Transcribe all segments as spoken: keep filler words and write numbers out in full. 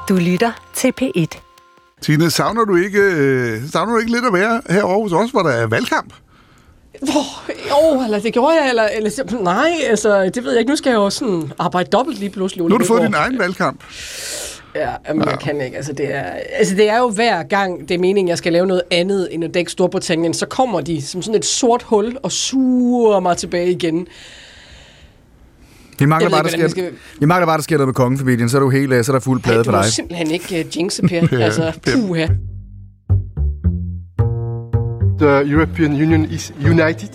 Du lytter til P et. Tine, savner du ikke, øh, savner du ikke lidt at være herovre hos os, hvor der er valgkamp? Åh, oh, eller det gjorde jeg, eller, eller nej, altså, det ved jeg ikke. Nu skal jeg jo sådan arbejde dobbelt lige pludselig. Nu har du fået din egen valgkamp. Ja, men ja. Jeg kan ikke. Altså det, er, altså, det er jo hver gang, det er meningen, jeg skal lave noget andet end at dække Storbritannien, så kommer de som sådan et sort hul og suger mig tilbage igen. Vi mangler, bare, der sker, skal... vi mangler bare, der sker noget med kongefamilien, så er du helt, så er der fuld plade for dig. Du må simpelthen ikke uh, jinxe, Per. Altså, puha. The European Union is united.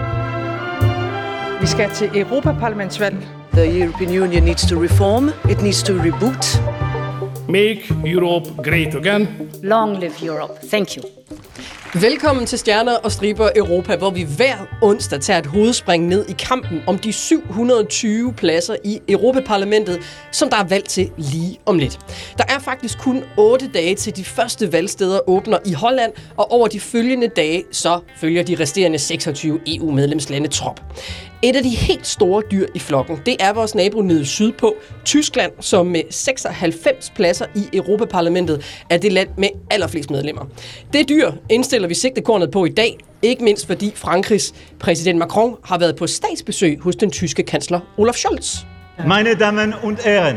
Vi skal til Europaparlamentsvalg. The European Union needs to reform. It needs to reboot. Make Europe great again. Long live Europe. Thank you. Velkommen til Stjerner og Striber Europa, hvor vi hver onsdag tager et hovedspring ned i kampen om de syv hundrede og tyve pladser i Europaparlamentet, som der er valgt til lige om lidt. Der er faktisk kun otte dage til de første valgsteder åbner i Holland, og over de følgende dage så følger de resterende seksogtyve E U-medlemslande trop. Et af de helt store dyr i flokken, det er vores nabo nede sydpå, Tyskland, som med seksoghalvfems pladser i Europaparlamentet er det land med allerflest medlemmer. Det dyr indstiller vi sigtekornet på i dag, ikke mindst fordi Frankrigs præsident Macron har været på statsbesøg hos den tyske kansler Olaf Scholz. Meine Damen und Herren.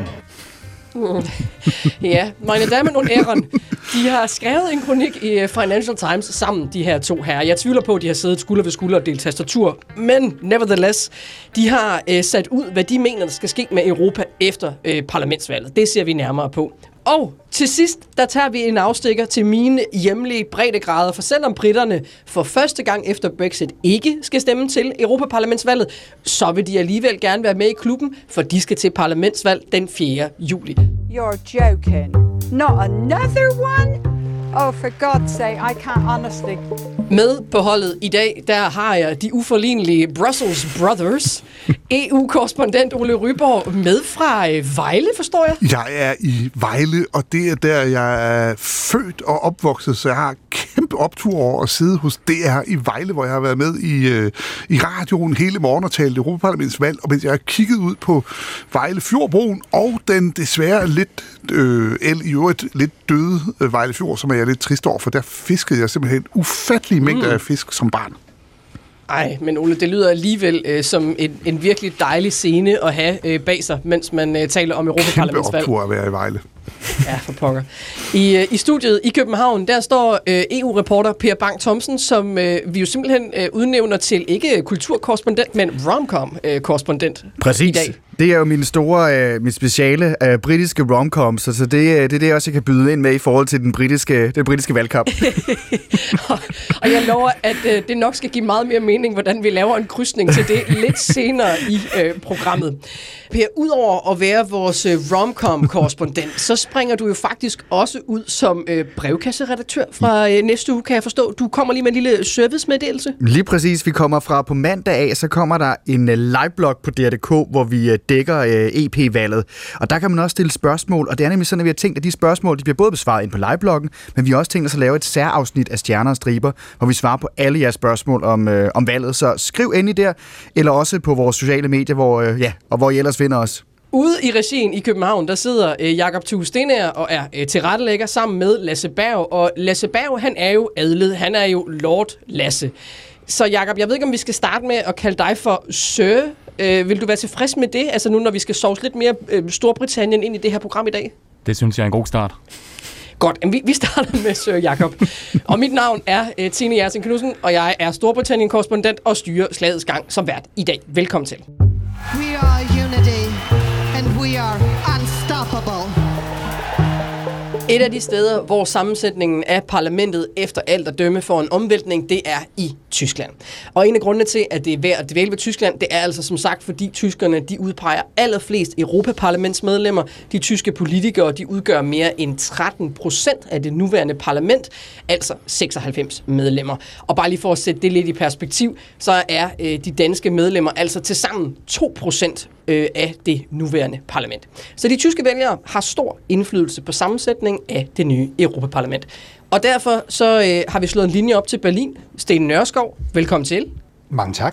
Ja, meine Damen und Herren, de har skrevet en kronik i Financial Times sammen, de her to herrer. Jeg tvivler på, at de har siddet skulder ved skulder og delt tastatur, men nevertheless, de har øh, sat ud, hvad de mener, der skal ske med Europa efter øh, parlamentsvalget. Det ser vi nærmere på. Og til sidst, der tager vi en afstikker til mine hjemlige breddegrader, for selvom britterne for første gang efter Brexit ikke skal stemme til Europaparlamentsvalget, så vil de alligevel gerne være med i klubben, for de skal til parlamentsvalg den fjerde juli. You're joking. Not another one? Oh, for God's sake, I can't honestly. Med på holdet i dag, der har jeg de uforlignelige Brussels Brothers. E U-korrespondent Ole Ryborg med fra Vejle, forstår jeg? Jeg er i Vejle, og det er der, jeg er født og opvokset, så jeg har kæmpe optur over at sidde hos D R i Vejle, hvor jeg har været med i, øh, i radioen hele morgen og talt Europaparlamentsvalg, og mens jeg har kigget ud på Vejle Fjordbroen og den desværre lidt, øh, i øvrigt lidt døde øh, Vejle Fjord, som jeg er lidt trist over, for der fiskede jeg simpelthen ufattelige mængder mm. af fisk som barn. Ej, men Ole, det lyder alligevel øh, som en, en virkelig dejlig scene at have øh, bag sig, mens man øh, taler om Europaparlamentsvalg. Kæmpe optur at være i Vejle. Ja, for pokker. I, øh, I studiet i København, der står øh, E U-reporter Per Bang Thomsen, som øh, vi jo simpelthen øh, udnævner til ikke kulturkorrespondent, men romcom-korrespondent Præcis. i dag. Det er jo min store, øh, min speciale øh, britiske romcoms, så, så det, det er det også, jeg kan byde ind med i forhold til den britiske, den britiske valgkamp. og, og jeg lover, at øh, det nok skal give meget mere mening, hvordan vi laver en krydsning til det lidt senere i øh, programmet. Per, udover at være vores øh, romcom-korrespondent, så springer du jo faktisk også ud som øh, brevkasseredaktør fra øh, næste uge, kan jeg forstå. Du kommer lige med en lille servicemeddelelse. Lige præcis. Vi kommer fra på mandag af, så kommer der en øh, liveblog på D R punktum d k, hvor vi øh, dækker øh, E P-valget. Og der kan man også stille spørgsmål, og det er nemlig sådan, at vi har tænkt, at de spørgsmål de bliver både besvaret ind på livebloggen, men vi har også tænkt os at lave et særafsnit af Stjerner og Striber, hvor vi svarer på alle jeres spørgsmål om, øh, om valget. Så skriv endelig der, eller også på vores sociale medier, hvor, øh, ja, og hvor I ellers finder os. Ude i regien i København, der sidder øh, Jakob Thue Stenager og er øh, tilrettelægger sammen med Lasse Berg. Og Lasse Berg, han er jo adlet. Han er jo Lord Lasse. Så Jakob, jeg ved ikke, om vi skal starte med at kalde dig for Sir. Øh, vil du være tilfreds med det? Altså nu, når vi skal sovse lidt mere øh, Storbritannien ind i det her program i dag? Det synes jeg er en god start. Godt, vi, vi starter med Sir Jakob. Og mit navn er uh, Tine Jersing Knudsen, og jeg er Storbritannien-korrespondent og styrer slagets gang som vært i dag. Velkommen til. We are unity, and we are unstoppable. Et af de steder, hvor sammensætningen af parlamentet efter alt at dømme for en omvæltning, det er i Tyskland. Og en af grundene til, at det er værd at dvæle ved Tyskland, det er altså som sagt, fordi tyskerne de udpeger allerflest Europaparlamentsmedlemmer. De tyske politikere de udgør mere end tretten procent af det nuværende parlament, altså seksoghalvfems medlemmer. Og bare lige for at sætte det lidt i perspektiv, så er øh, de danske medlemmer altså tilsammen to procent øh, af det nuværende parlament. Så de tyske vælgere har stor indflydelse på sammensætningen af det nye Europaparlament. Og derfor så øh, har vi slået en linje op til Berlin. Sten Nørskov, velkommen til. Mange tak.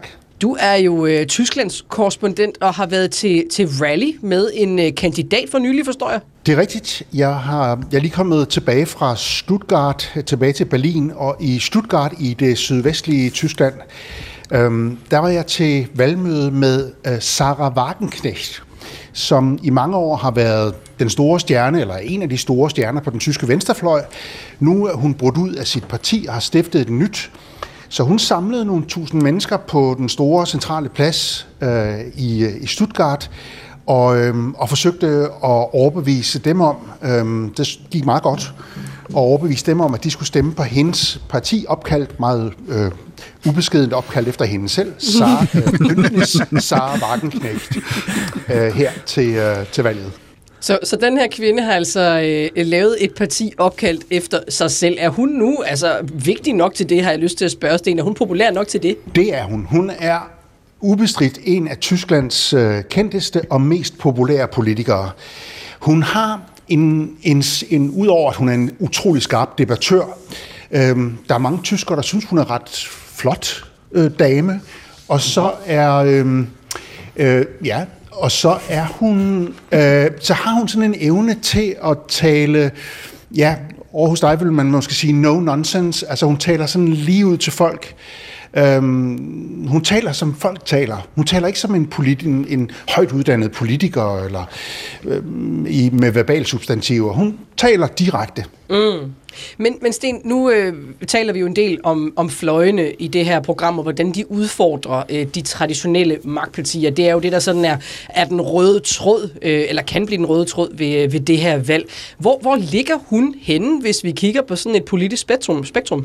Du er jo øh, Tysklands korrespondent og har været til, til rally med en øh, kandidat for nylig, forstår jeg. Det er rigtigt. Jeg, har, jeg er lige kommet tilbage fra Stuttgart, tilbage til Berlin, og i Stuttgart i det sydvestlige Tyskland, øhm, der var jeg til valgmøde med øh, Sarah Wagenknecht, som i mange år har været den store stjerne, eller en af de store stjerner på den tyske venstrefløj. Nu er hun brudt ud af sit parti og har stiftet et nyt. Så hun samlede nogle tusind mennesker på den store centrale plads øh, i, i Stuttgart, og, øhm, og forsøgte at overbevise dem om, øhm, det gik meget godt, at overbevise dem om, at de skulle stemme på hendes parti, opkaldt meget øh, ubeskedent opkaldt efter hende selv, Sarah, øh, Bündnis Sarah Wagenknecht, øh, her til, øh, til valget. Så, så den her kvinde har altså øh, lavet et parti opkaldt efter sig selv. Er hun nu altså vigtig nok til det, har jeg lyst til at spørge, Sten? Er hun populær nok til det? Det er hun. Hun er ubestridt en af Tysklands øh, kendteste og mest populære politikere. Hun har en, en, en udover at hun er en utrolig skarp debattør, øh, der er mange tyskere, der synes, hun er ret flot øh, dame, og så er øh, øh, ja, og så er hun, øh, så har hun sådan en evne til at tale, ja, over hos dig vil man måske sige no nonsense, altså hun taler sådan lige ud til folk. Øhm, hun taler som folk taler. Hun taler ikke som en, politi- en, en højt uddannet politiker eller øhm, i, med verbalsubstantiver. Hun taler direkte. Mm. Men, men Sten, nu øh, taler vi jo en del om, om fløjene i det her program, og hvordan de udfordrer øh, de traditionelle magtpartier. Det er jo det, der sådan er, er den røde tråd, øh, eller kan blive den røde tråd ved, ved det her valg. Hvor, hvor ligger hun henne, hvis vi kigger på sådan et politisk spektrum? spektrum?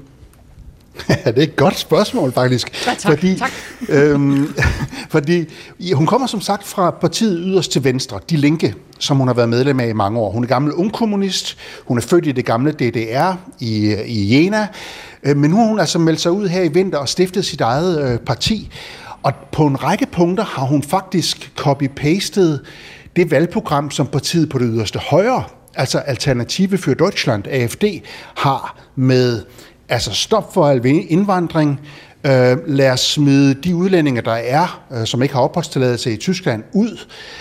Ja, det er et godt spørgsmål, faktisk. Ja, tak, fordi, tak. øhm, fordi ja, hun kommer som sagt fra partiet yderst til venstre, Die Linke, som hun har været medlem af i mange år. Hun er gammel ungkommunist, hun er født i det gamle D D R i, i Jena, øh, men nu har hun altså meldt sig ud her i vinter og stiftet sit eget øh, parti. Og på en række punkter har hun faktisk copy-pastet det valgprogram, som partiet på det yderste højre, altså Alternative für Deutschland, A F D, har med altså stop for al indvandring, øh, lad os smide de udlændinge, der er, øh, som ikke har opholdstilladelse i Tyskland, ud.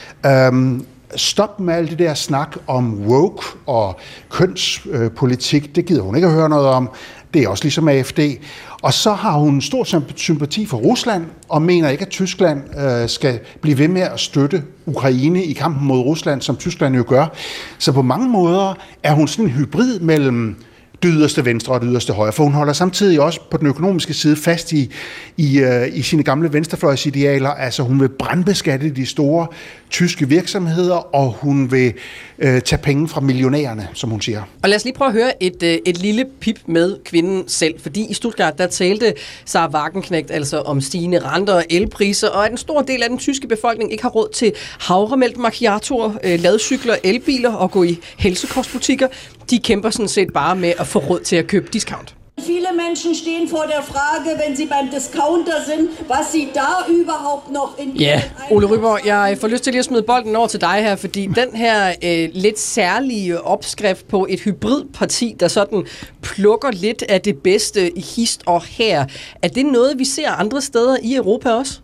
Øh, stop med alt det der snak om woke og kønspolitik, øh, det gider hun ikke at høre noget om. Det er også ligesom A F D. Og så har hun stor sympati for Rusland, og mener ikke, at Tyskland øh, skal blive ved med at støtte Ukraine i kampen mod Rusland, som Tyskland jo gør. Så på mange måder er hun sådan en hybrid mellem det yderste venstre og det yderste højre, for hun holder samtidig også på den økonomiske side fast i, i, uh, i sine gamle venstrefløjsidealer. Altså hun vil brandbeskatte de store tyske virksomheder, og hun vil uh, tage penge fra millionærerne, som hun siger. Og lad os lige prøve at høre et, uh, et lille pip med kvinden selv, fordi i Stuttgart, der talte Sarah Wagenknecht altså om stigende renter og elpriser, og at en stor del af den tyske befolkning ikke har råd til havremælk, macchiatoer, uh, ladcykler, elbiler og gå i helsekostbutikker. De kæmper sådan set bare med at få råd til at købe discount. Viele Menschen stehen vor der Frage, wenn sie beim Discounter sind, was sie da überhaupt noch in... Ja, Ole Ryborg, jeg får lyst til lige at smide bolden over til dig her, fordi den her øh, lidt særlige opskrift på et hybridparti, der sådan plukker lidt af det bedste i hist og her, er det noget, vi ser andre steder i Europa også?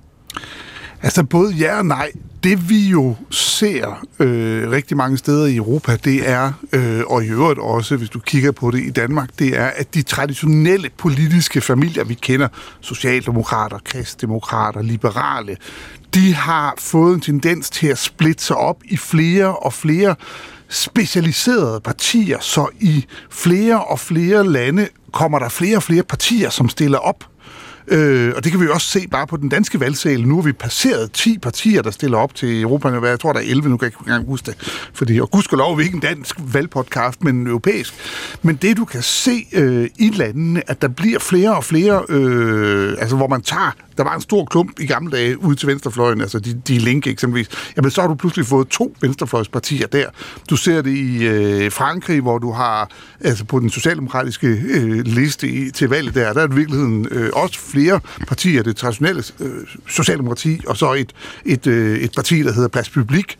Altså både ja og nej. Det vi jo ser øh, rigtig mange steder i Europa, det er, øh, og i øvrigt også, hvis du kigger på det i Danmark, det er, at de traditionelle politiske familier, vi kender, socialdemokrater, kristdemokrater, liberale, de har fået en tendens til at splitte sig op i flere og flere specialiserede partier, så i flere og flere lande kommer der flere og flere partier, som stiller op. Øh, og det kan vi jo også se bare på den danske valgsal. Nu har vi passeret ti partier, der stiller op til Europa. Jeg tror, der er elleve, nu kan jeg ikke engang huske det. Fordi, og gudskelov er vi ikke en dansk valgpodcast, men en europæisk. Men det, du kan se øh, i landene, at der bliver flere og flere, øh, altså hvor man tager, der var en stor klump i gamle dage ude til venstrefløjen, altså de, de Linke eksempelvis, jamen så har du pludselig fået to venstrefløjspartier der. Du ser det i øh, Frankrig, hvor du har, altså på den socialdemokratiske øh, liste i, til valget der, der er det i virkeligheden øh, også flere partier, det traditionelle øh, socialdemokrati, og så et, et, øh, et parti, der hedder Place Publique,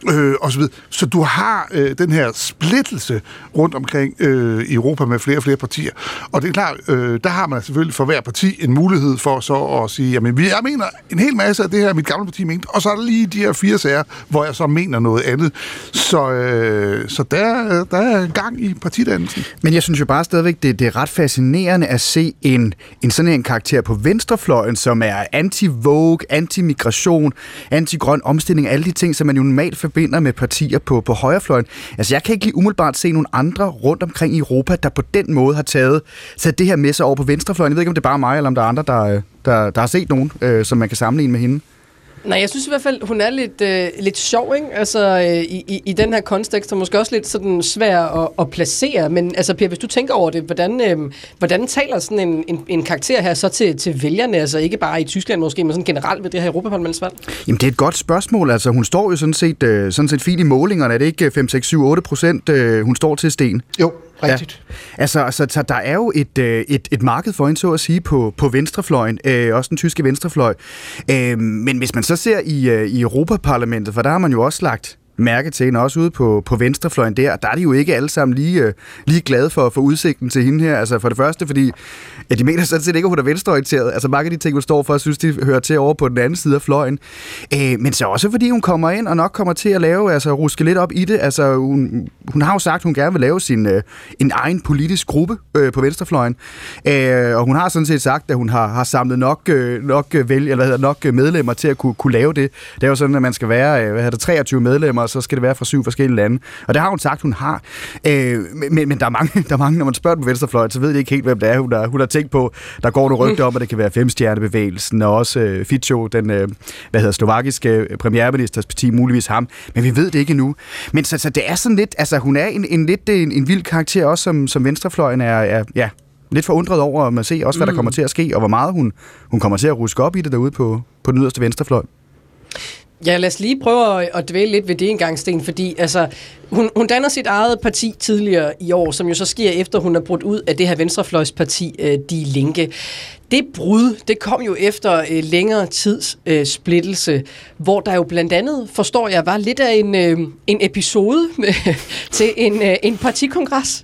øh, og så videre. Så du har øh, den her splittelse rundt omkring øh, i Europa med flere og flere partier. Og det er klart, øh, der har man selvfølgelig for hver parti en mulighed for så at sige, jamen jeg mener en hel masse af det her, mit gamle parti mente, og så er der lige de her fire sager, hvor jeg så mener noget andet. Så, øh, så der, der er gang i partidannelsen. Men jeg synes jo bare stadigvæk, det, det er ret fascinerende at se en, en sådan en karakter på venstrefløjen, som er anti-Vogue, anti-migration, anti-grøn omstilling, alle de ting, som man jo normalt forbinder med partier på, på højrefløjen. Altså jeg kan ikke lige umiddelbart se nogle andre rundt omkring i Europa, der på den måde har taget, taget det her med sig over på venstrefløjen. Jeg ved ikke, om det er bare mig, eller om der er andre, der, der, der har set nogen, øh, som man kan sammenligne med hende. Nej, jeg synes i hvert fald, hun er lidt, øh, lidt sjov, ikke? Altså, øh, i, i den her kontekst, og måske også lidt sådan svær at, at placere. Men altså, Pia, hvis du tænker over det, hvordan, øh, hvordan taler sådan en, en, en karakter her så til, til vælgerne? Altså ikke bare i Tyskland måske, men sådan generelt ved det her Europaparlamentsvalg? Jamen, det er et godt spørgsmål. Altså, hun står jo sådan set, øh, sådan set fint i målingerne. Er det ikke fem, seks, syv, otte procent, øh, hun står til Sten? Jo. Rigtigt. Ja. Altså, altså, der er jo et, et, et marked for hende, så at sige, på, på venstrefløjen, øh, også den tyske venstrefløj. Øh, men hvis man så ser i, i Europaparlamentet, for der har man jo også lagt mærke til hende, også ude på, på venstrefløjen der, der er de jo ikke alle sammen lige, lige glade for, for udsigten til hende her. Altså for det første, fordi ja, de mener sådan set ikke, at hun er venstreorienteret. Altså mange af de ting, hun står for, synes de hører til over på den anden side af fløjen. Øh, men så også fordi hun kommer ind og nok kommer til at lave, altså ruske lidt op i det. Altså hun, hun har jo sagt, at hun gerne vil lave sin øh, en egen politisk gruppe øh, på venstrefløjen. Øh, og hun har sådan set sagt, at hun har, har samlet nok, øh, nok, vælge, eller nok medlemmer til at kunne, kunne lave det. Det er jo sådan, at man skal være øh, hvad hedder det, treogtyve medlemmer, og så skal det være fra syv forskellige lande. Og det har hun sagt, hun har. Øh, men, men der er mange, der er mange, når man spørger på venstrefløjen, så ved de ikke helt, hvem det er, hun har, hun har tænkt på. Der går nogle rygter om, at det kan være femstjernebevægelsen, og også øh, Fico, den øh, hvad hedder, slovakiske premierministers parti, muligvis ham. Men vi ved det ikke endnu. Men så, så det er sådan lidt, altså hun er en, en lidt en, en vild karakter, også som, som venstrefløjen er, er ja, lidt forundret over, at man ser også, hvad der kommer til at ske, og hvor meget hun, hun kommer til at ruske op i det derude på, på den yderste venstrefløj. Ja, lad os lige prøve at, at dvæle lidt ved det engang, Sten, fordi altså, hun, hun danner sit eget parti tidligere i år, som jo så sker efter, hun er brudt ud af det her venstrefløjsparti, øh, Die Linke. Det brud, det kom jo efter øh, længere tids øh, splittelse, hvor der jo blandt andet, forstår jeg, var lidt af en, øh, en episode med, til en, øh, en partikongres.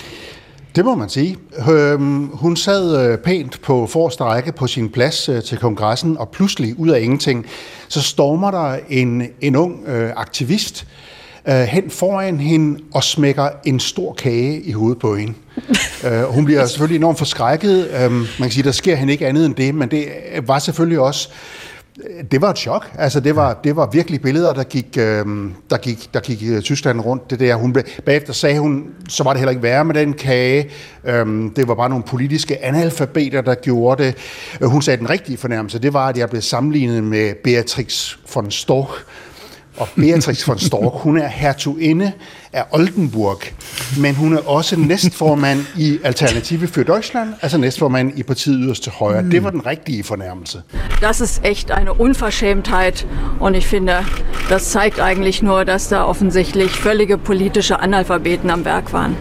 Det må man sige. Hun sad pænt på forreste række på sin plads til kongressen, og pludselig, ud af ingenting, så stormer der en, en ung aktivist hen foran hende og smækker en stor kage i hovedet på hende. Hun bliver selvfølgelig enormt forskrækket. Man kan sige, der sker hende ikke andet end det, men det var selvfølgelig også... Det var et chok. Altså det var det var virkelig billeder, der gik øh, der gik der gik Tyskland rundt. Det der hun blev, bagefter sagde hun, så var det heller ikke værre med den kage. Øhm, det var bare nogle politiske analfabeter, der gjorde det. Hun sagde den rigtige fornærmelse. Det var, at jeg blev sammenlignet med Beatrix von Storch. Og Beatrix von Storch, hun er hertuginde af Oldenburg, men hun er også næstformand i Alternative für Deutschland, altså næstformand i partiet yderst til højre. Det var den rigtige fornærmelse. Das ist echt eine Unverschämtheit, und ich finde, das zeigt eigentlich nur, dass da offensichtlich völlige politische Analphabeten am Werk waren.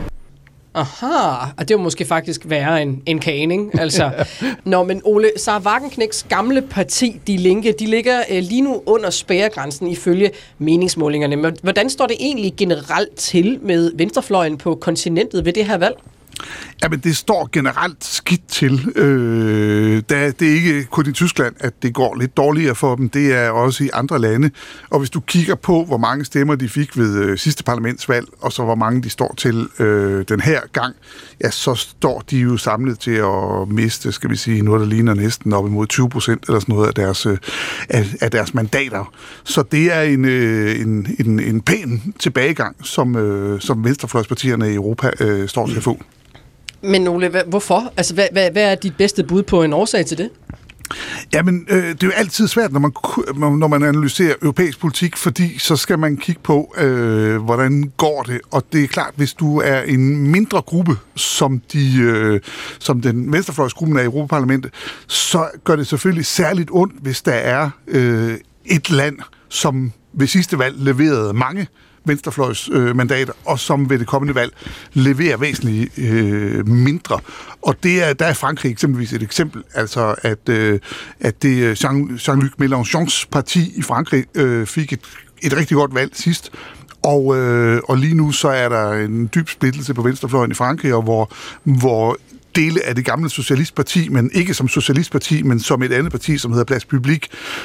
Aha, og det var måske faktisk værre end en kaning. Altså, nå, men Ole, Sarah Wagenknechts gamle parti, Die Linke, de ligger øh, lige nu under spærregrænsen ifølge meningsmålingerne. Men hvordan står det egentlig generelt til med venstrefløjen på kontinentet ved det her valg? Jamen, det står generelt skidt til. Øh, der, det er ikke kun i Tyskland, at det går lidt dårligere for dem. Det er også i andre lande. Og hvis du kigger på, hvor mange stemmer de fik ved øh, sidste parlamentsvalg, og så hvor mange de står til øh, den her gang, ja, så står de jo samlet til at miste, skal vi sige, noget, der ligner næsten op imod tyve procent eller sådan noget af deres, øh, af, af deres mandater. Så det er en, øh, en, en, en pæn tilbagegang, som, øh, som venstrefløjspartierne i Europa øh, står til at få. Men Ole, hvorfor? Altså, hvad, hvad, hvad er dit bedste bud på en årsag til det? Jamen, øh, det er jo altid svært, når man, når man analyserer europæisk politik, fordi så skal man kigge på, øh, hvordan går det. Og det er klart, hvis du er en mindre gruppe, som, de, øh, som den venstrefløjsgruppen af Europaparlamentet, så gør det selvfølgelig særligt ondt, hvis der er øh, et land, som ved sidste valg leverede mange venstrefløjs øh, mandater, og som ved det kommende valg leverer væsentligt øh, mindre. Og det er, der er Frankrig eksempelvis et eksempel, altså at, øh, at det Jean, Jean-Luc Mélenchons parti i Frankrig øh, fik et et rigtig godt valg sidst. Og, øh, og lige nu så er der en dyb splittelse på venstrefløjen i Frankrig, og hvor, hvor dele af det gamle socialistparti, men ikke som socialistparti, men som et andet parti, som hedder Place Publique.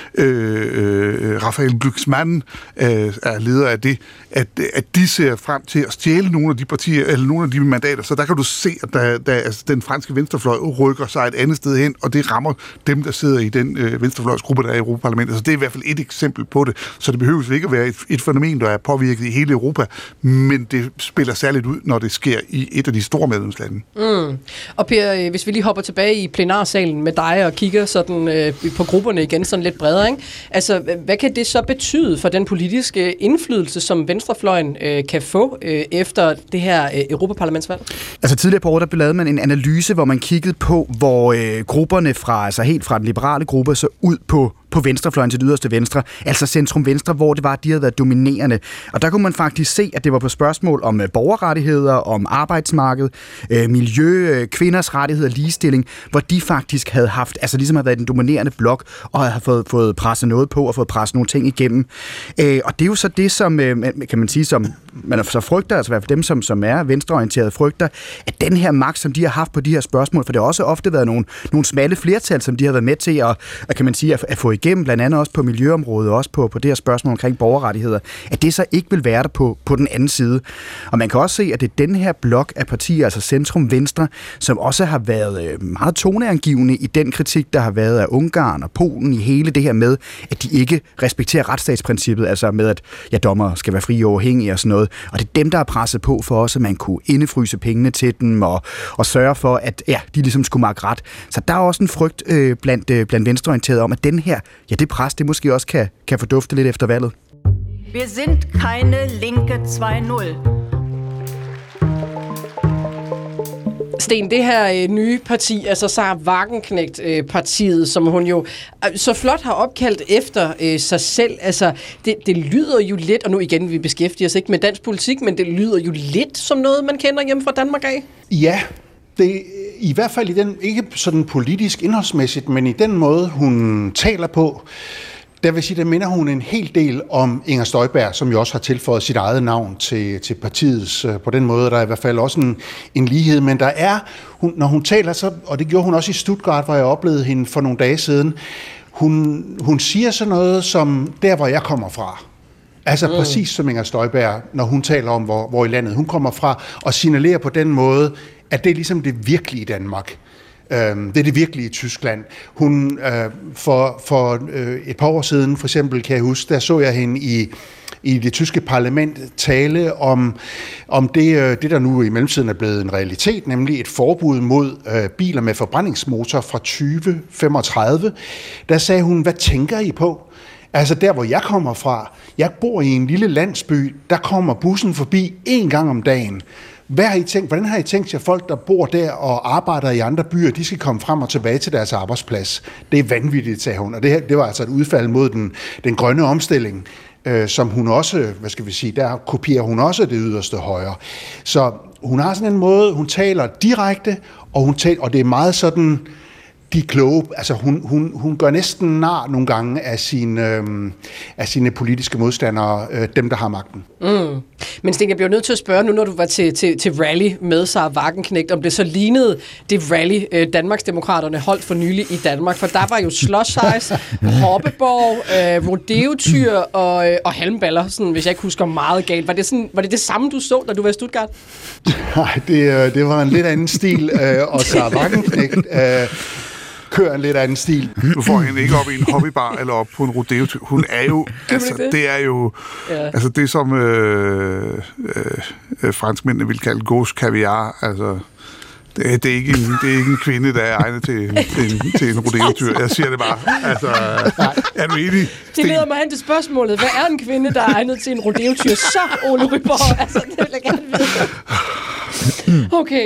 Øh, øh, Raphael Glucksmann øh, er leder af det, at, at de ser frem til at stjæle nogle af de partier, eller nogle af de mandater. Så der kan du se, at der, der, altså, den franske venstrefløj rykker sig et andet sted hen, og det rammer dem, der sidder i den øh, venstrefløjsgruppe, der er i Europaparlamentet. Så det er i hvert fald et eksempel på det. Så det behøver ikke at være et, et fænomen, der er påvirket i hele Europa, men det spiller særligt ud, når det sker i et af de store medlemslande. Mm. Og Per, hvis vi lige hopper tilbage i plenarsalen med dig og kigger sådan, øh, på grupperne igen sådan lidt bredere, ikke? Altså, hvad kan det så betyde for den politiske indflydelse, som venstrefløjen øh, kan få øh, efter det her øh, Europaparlamentsvalg? Altså tidligere på året, der blev lavet man en analyse, hvor man kiggede på, hvor øh, grupperne fra, altså helt fra den liberale gruppe, så ud på på venstrefløjen til det yderste venstre, altså centrum-venstre, hvor det var, de havde været dominerende. Og der kunne man faktisk se, at det var på spørgsmål om borgerrettigheder, om arbejdsmarked, øh, miljø, kvinders rettigheder, ligestilling, hvor de faktisk havde haft, altså ligesom havde været den dominerende blok, og havde fået, fået presset noget på, og fået presset nogle ting igennem. Øh, og det er jo så det, som, øh, kan man sige, som man så frygter, altså i hvert fald dem, som, som er venstreorienterede, frygter, at den her magt, som de har haft på de her spørgsmål, for det har også ofte været nogle, nogle smalle flertal, som de har været med til at, at kan man sige, at, at få igennem, blandt andet også på miljøområdet, også på, på det her spørgsmål omkring borgerrettigheder, at det så ikke vil være der på, på den anden side. Og man kan også se, at det er den her blok af partier, altså centrum-venstre, som også har været meget toneangivende i den kritik, der har været af Ungarn og Polen i hele det her med, at de ikke respekterer retsstatsprincippet, altså med, at ja, dommer skal være fri og uafhængige og sådan noget. Og det er dem, der har presset på for os, at man kunne indefryse pengene til dem og, og sørge for, at ja, de ligesom skulle magte ret. Så der er også en frygt øh, blandt, øh, blandt venstreorienterede om, at den her, ja, det pres, det måske også kan, kan fordufte lidt efter valget. Wir sind keine linke to nul. Sten, det her øh, nye parti, altså Sarah Wagenknecht-partiet, øh, som hun jo øh, så flot har opkaldt efter øh, sig selv, altså det, det lyder jo lidt, og nu igen, vi beskæftiger os ikke med dansk politik, men det lyder jo lidt som noget, man kender hjemme fra Danmark af. Ja, det i hvert fald i den, ikke sådan politisk indholdsmæssigt, men i den måde, hun taler på, der vil sige, der minder hun en hel del om Inger Støjberg, som jo også har tilføjet sit eget navn til, til partiets. På den måde, der er i hvert fald også en, en lighed, men der er, hun, når hun taler så, og det gjorde hun også i Stuttgart, hvor jeg oplevede hende for nogle dage siden, hun, hun siger sådan noget som, der hvor jeg kommer fra. Altså mm. præcis som Inger Støjberg, når hun taler om, hvor, hvor i landet hun kommer fra, og signalerer på den måde, at det er ligesom det virkelige Danmark. Det er det virkelige Tyskland. Hun, øh, for for øh, et par år siden, for eksempel, kan jeg huske, der så jeg hende i, i det tyske parlament tale om, om det, øh, det, der nu i mellemtiden er blevet en realitet, nemlig et forbud mod øh, biler med forbrændingsmotor fra tyve femogtredive. Der sagde hun, hvad tænker I på? Altså der, hvor jeg kommer fra, jeg bor i en lille landsby, der kommer bussen forbi en gang om dagen. Hvad har I tænkt, hvordan har I tænkt jer, folk, der bor der og arbejder i andre byer, de skal komme frem og tilbage til deres arbejdsplads? Det er vanvittigt, sagde hun. Og det, her, det var altså et udfald mod den, den grønne omstilling, øh, som hun også, hvad skal vi sige, der kopierer hun også det yderste højre. Så hun har sådan en måde, hun taler direkte, og, hun taler, og det er meget sådan, de kloge, altså hun, hun, hun gør næsten nar nogle gange af sine, øh, af sine politiske modstandere, øh, dem der har magten. Mm. Men Sten, jeg bliver nødt til at spørge nu, når du var til, til, til rally med Sarah Wagenknecht, om det så lignede det rally, øh, Danmarksdemokraterne holdt for nylig i Danmark, for der var jo slush ice, hoppeborg, øh, rodeotyr og, øh, og halmballer, sådan, hvis jeg ikke husker meget galt. Var det, sådan, var det det samme, du så, da du var i Stuttgart? Nej, det, det var en lidt anden stil, øh, og Sarah Wagenknecht øh, kører en lidt anden stil. Du får hende ikke op i en hobbybar eller op på en rodeo. Hun er jo, altså, det? det er jo, ja. altså det som øh, øh, franskmændene vil kalde gauche caviar, altså det, det, er ikke en, det er ikke en kvinde, der er egnet til, til, en, til en rodeotyr. Jeg siger det bare. Altså, er du enig? Det leder mig hen til spørgsmålet. Hvad er en kvinde, der er egnet til en rodeotyr? Så, Ole Ryborg, altså det vil jeg gerne vide. Okay.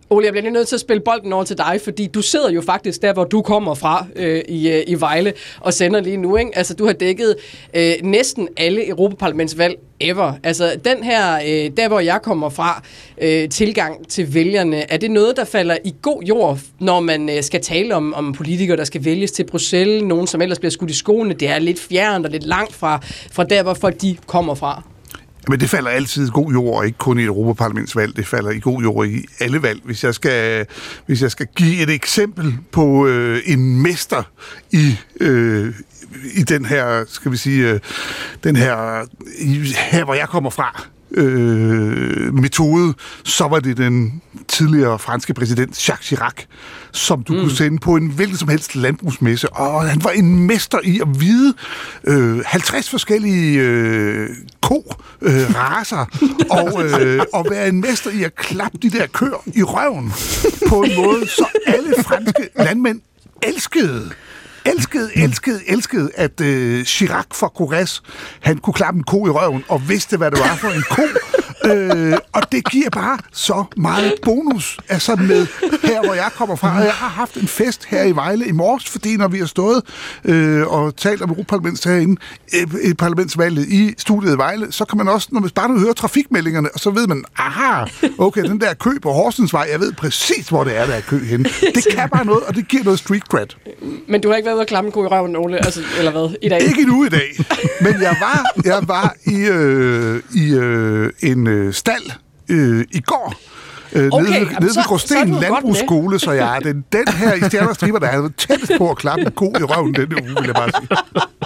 Ole, jeg bliver lige nødt til at spille bolden over til dig, fordi du sidder jo faktisk der, hvor du kommer fra øh, i, øh, i Vejle og sender lige nu, ikke? Altså, du har dækket øh, næsten alle Europaparlamentsvalg ever. Altså, den her, øh, der hvor jeg kommer fra, øh, tilgang til vælgerne, er det noget, der falder i god jord, når man øh, skal tale om, om politikere, der skal vælges til Bruxelles, nogen som ellers bliver skudt i skoene? Det er lidt fjernt og lidt langt fra, fra der, hvor folk de kommer fra. Men det falder altid i god jord, ikke kun i et Europaparlamentsvalg, det falder i god jord i alle valg. Hvis jeg skal, hvis jeg skal give et eksempel på øh, en mester i, øh, i den her, skal vi sige, øh, den her, i, her hvor jeg kommer fra, øh, metode, så var det den tidligere franske præsident Jacques Chirac, som du mm. kunne sende på en hvilken som helst landbrugsmesse, og han var en mester i at vide øh, halvtreds forskellige øh, ko-racer, øh, og, øh, og være en mester i at klappe de der køer i røven på en måde, så alle franske landmænd elskede elskede, elskede, elskede, at øh, Chirac fra Corrèze, han kunne klappe en ko i røven, og vidste, hvad det var for en ko. øh, og det giver bare så meget bonus, altså med her, hvor jeg kommer fra. Og jeg har haft en fest her i Vejle i morges, fordi når vi har stået øh, og talt om Europaparlamentet herinde, øh, parlamentsvalget i studiet i Vejle, så kan man også, når man bare hører trafikmeldingerne, og så ved man, aha, okay, den der kø på Horsensvej, jeg ved præcis, hvor det er, der er kø henne. Det kan bare noget, og det giver noget street cred. Men du har ikke været ude at klappe en ko i røven, Ole, altså, eller hvad, i dag? Ikke endnu i dag, men jeg var, jeg var i, øh, i øh, en øh, stald øh, i går, øh, okay, nede, jamen, nede så, ved Gråsten Landbrugsskole, så jeg er den, den her i Stjerner og Striber, der havde været tættest på at klappe en ko i røven denne uge, vil jeg bare sige.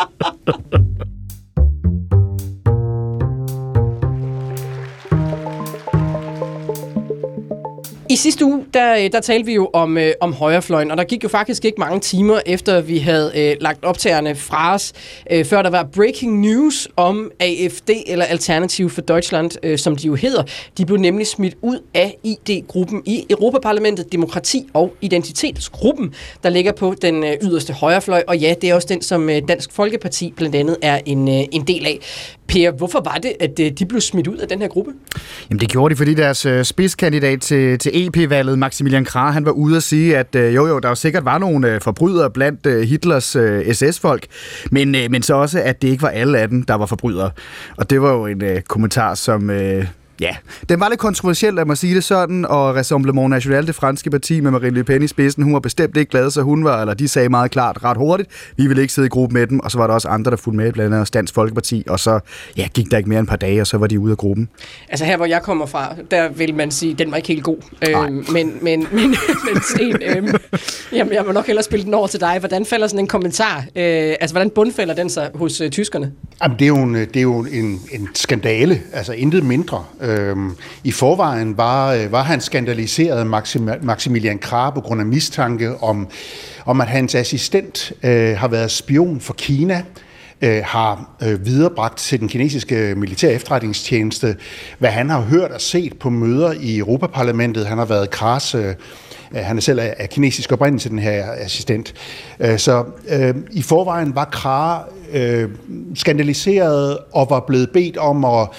I sidste uge, der, der talte vi jo om, øh, om højrefløjen, og der gik jo faktisk ikke mange timer efter, vi havde øh, lagt optagerne fra os, øh, før der var breaking news om A F D, eller Alternativ for Deutschland, øh, som de jo hedder. De blev nemlig smidt ud af I D-gruppen i Europaparlamentet, Demokrati- og Identitetsgruppen, der ligger på den øh, yderste højrefløj, og ja, det er også den, som øh, Dansk Folkeparti blandt andet er en, øh, en del af. Per, hvorfor var det, at øh, de blev smidt ud af den her gruppe? Jamen det gjorde de, fordi deres øh, spidskandidat til, til E P-valget, Maximilian Krah, han var ude at sige, at øh, jo jo, der jo sikkert var nogle øh, forbrydere blandt øh, Hitlers øh, S S-folk, men, øh, men så også, at det ikke var alle af dem, der var forbrydere. Og det var jo en øh, kommentar, som... Øh, Ja, den var lidt kontroversiel, lad mig sige det sådan, og Rassemblement National, det franske parti med Marine Le Pen i spidsen, hun var bestemt ikke glad, så hun var, eller de sagde meget klart ret hurtigt, vi ville ikke sidde i gruppe med dem, og så var der også andre, der fulgte med, blandt andet Dansk Folkeparti, og så ja, gik der ikke mere end et par dage, og så var de ude af gruppen. Altså her, hvor jeg kommer fra, der vil man sige, den var ikke helt god. Øhm, men, men, men, men Sten, øhm, jamen, jeg må nok hellere spille den over til dig. Hvordan falder sådan en kommentar? Øh, altså, hvordan bundfælder den sig hos øh, tyskerne? Jamen, det er jo en, det er jo en, en skandale, altså intet mindre. Øhm, I forvejen var, var han skandaliseret Maxim- Maximilian Krah på grund af mistanke om, om at hans assistent øh, har været spion for Kina, øh, har øh, viderebragt til den kinesiske militære efterretningstjeneste, hvad han har hørt og set på møder i Europaparlamentet. Han har været Krahs, øh, han er selv af kinesisk oprindelse, den her assistent. Øh, så øh, i forvejen var Krah øh, skandaliseret og var blevet bedt om at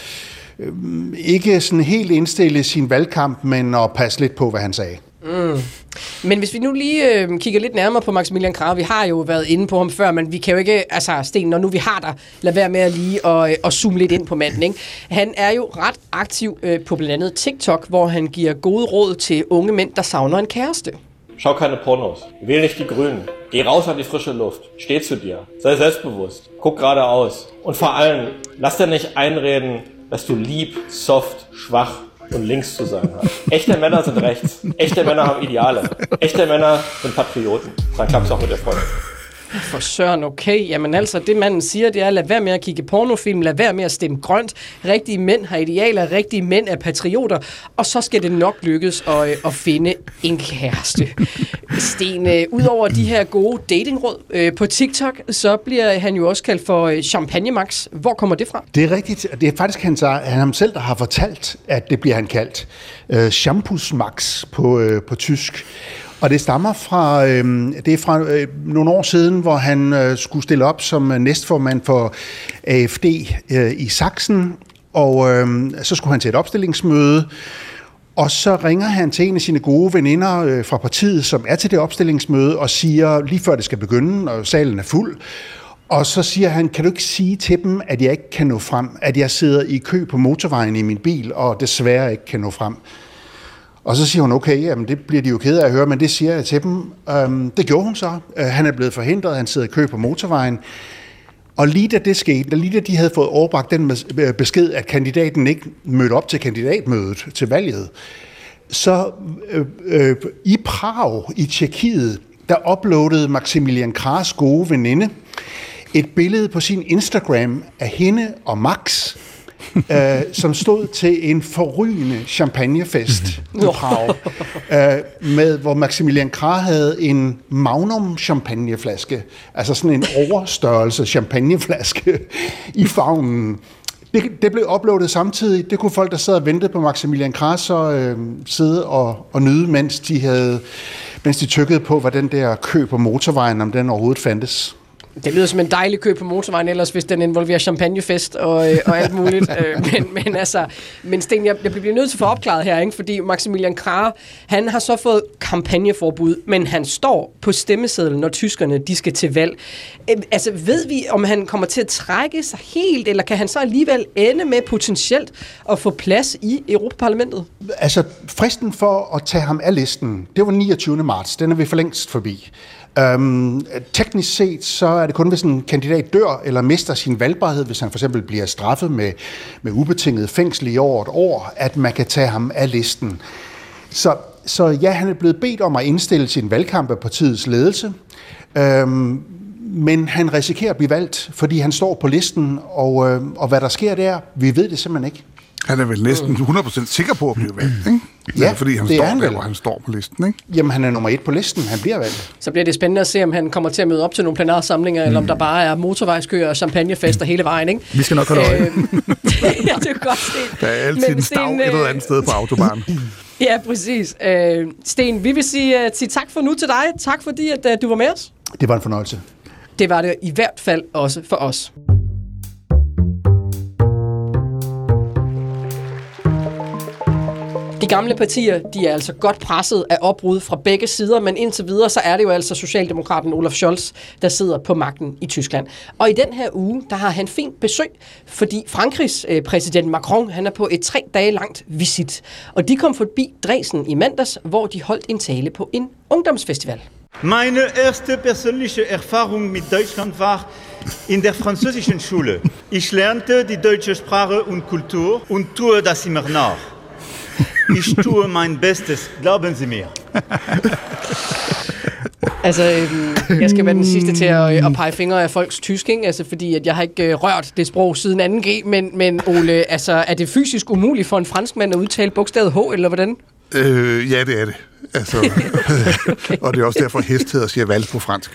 ikke sådan helt indstille sin valgkamp, men at passe lidt på, hvad han sagde. Mm. Men hvis vi nu lige øh, kigger lidt nærmere på Maximilian Krah, vi har jo været inde på ham før, men vi kan jo ikke, altså Sten, når nu vi har der, lad være med at lige og, og zoome lidt ind på manden, ikke? Han er jo ret aktiv øh, på blandt andet TikTok, hvor han giver gode råd til unge mænd, der savner en kæreste. Schau keine Pornos. Wähl nicht die Grünen. Geh raus an die frische Luft. Steh zu dir. Sei selbstbewusst. Guck geradeaus. Und vor allem, lass dir nicht einreden, dass du lieb, soft, schwach und links zu sein hast. Echte Männer sind rechts. Echte Männer haben Ideale. Echte Männer sind Patrioten. Dann klappt's auch mit der Freundin. For søren, okay. Jamen altså, det manden siger, det er, lad være med at kigge pornofilm, lad være med at stemme grønt. Rigtige mænd har idealer, rigtige mænd er patrioter, og så skal det nok lykkes at, at finde en kæreste. Sten, udover de her gode datingråd øh, på TikTok, så bliver han jo også kaldt for Champagne Max. Hvor kommer det fra? Det er rigtigt. Det er faktisk han, han ham selv, der har fortalt, at det bliver han kaldt. Øh, Shampoos Max på, øh, på tysk. Og det stammer fra, øh, det er fra øh, nogle år siden, hvor han øh, skulle stille op som næstformand for A F D øh, i Sachsen, og øh, så skulle han til et opstillingsmøde, Og så ringer han til en af sine gode veninder øh, fra partiet, som er til det opstillingsmøde, og siger, lige før det skal begynde, og salen er fuld, og så siger han, kan du ikke sige til dem, at jeg ikke kan nå frem, at jeg sidder i kø på motorvejen i min bil, og desværre ikke kan nå frem. Og så siger hun, okay, jamen det bliver de jo kede af at høre, men det siger jeg til dem. Øhm, det gjorde hun så. Øh, han er blevet forhindret, han sidder i kø på motorvejen. Og lige da det skete, lige da de havde fået overbragt den besked, at kandidaten ikke mødte op til kandidatmødet til valget, så øh, øh, i Prag, i Tjekkiet, der uploadede Maximilian Krahs gode veninde et billede på sin Instagram af hende og Max, øh, som stod til en forrygende champagnefest i Prag, øh, med, hvor Maximilian Krah havde en Magnum champagneflaske, altså sådan en overstørrelse champagneflaske i favnen. Det, det blev uploadet samtidig. Det kunne folk, der sad og ventede på Maximilian Krah, så øh, sidde og, og nyde, mens de havde, mens de tykkede på, hvad den der kø på motorvejen, om den overhovedet fandtes. Det lyder som en dejlig kø på motorvejen ellers, hvis den involverer champagnefest og, og alt muligt. men, men altså, men Sten, jeg, jeg bliver nødt til at få opklaret her, ikke? Fordi Maximilian Krah, han har så fået kampagneforbud, men han står på stemmesedlen, når tyskerne de skal til valg. Altså, ved vi, om han kommer til at trække sig helt, eller kan han så alligevel ende med potentielt at få plads i Europaparlamentet? Altså, fristen for at tage ham af listen, det var niogtyvende marts. Den er vi for længst forbi. Øhm, teknisk set, så er det kun, hvis en kandidat dør eller mister sin valgbarhed, hvis han for eksempel bliver straffet med, med ubetinget fængsel i over et år, at man kan tage ham af listen. Så, så ja, han er blevet bedt om at indstille sin valgkamp af partiets ledelse, øhm, men han risikerer at blive valgt, fordi han står på listen, og, øh, og hvad der sker der, vi ved det simpelthen ikke. Han er vel næsten hundrede procent sikker på at blive valgt, ikke? Ja, fordi han det står er han der, vel. hvor han står på listen, ikke? Jamen, han er nummer et på listen. Han bliver valgt. Så bliver det spændende at se, om han kommer til at møde op til nogle plenarsamlinger, mm. eller om der bare er motorvejskøer og champagnefester hele vejen, ikke? Vi skal nok holde øje. ja, det er godt, Sten. Der er altid Men en stav et eller andet sted på autobahnen. Ja, præcis. Øh, Sten, vi vil sige, uh, sige tak for nu til dig. Tak fordi, at uh, du var med os. Det var en fornøjelse. Det var det i hvert fald også for os. De gamle partier, de er altså godt presset af opbrud fra begge sider, men indtil videre, så er det jo altså Socialdemokraten Olaf Scholz, der sidder på magten i Tyskland. Og i den her uge, der har han fint besøg, fordi Frankrigs øh, præsident Macron, han er på et tre dage langt visit. Og de kom forbi Dresden i mandags, hvor de holdt en tale på en ungdomsfestival. Meine erste persönliche Erfahrung mit Deutschland war in der französischen Schule. Ich lernte die deutsche Sprache und Kultur und tue das immer noch. Ich tue mein Bestes, glauben Sie mir. Altså, øh, jeg skal være den sidste til at, at pege fingre af folks tysk, ikke? Altså, fordi at jeg har ikke øh, rørt det sprog siden anden G, men, men Ole, altså, er det fysisk umuligt for en franskmand at udtale bogstavet H, eller hvordan? Øh, ja, det er det. Altså, okay. Og det er også derfor, hest hedder cheval på fransk.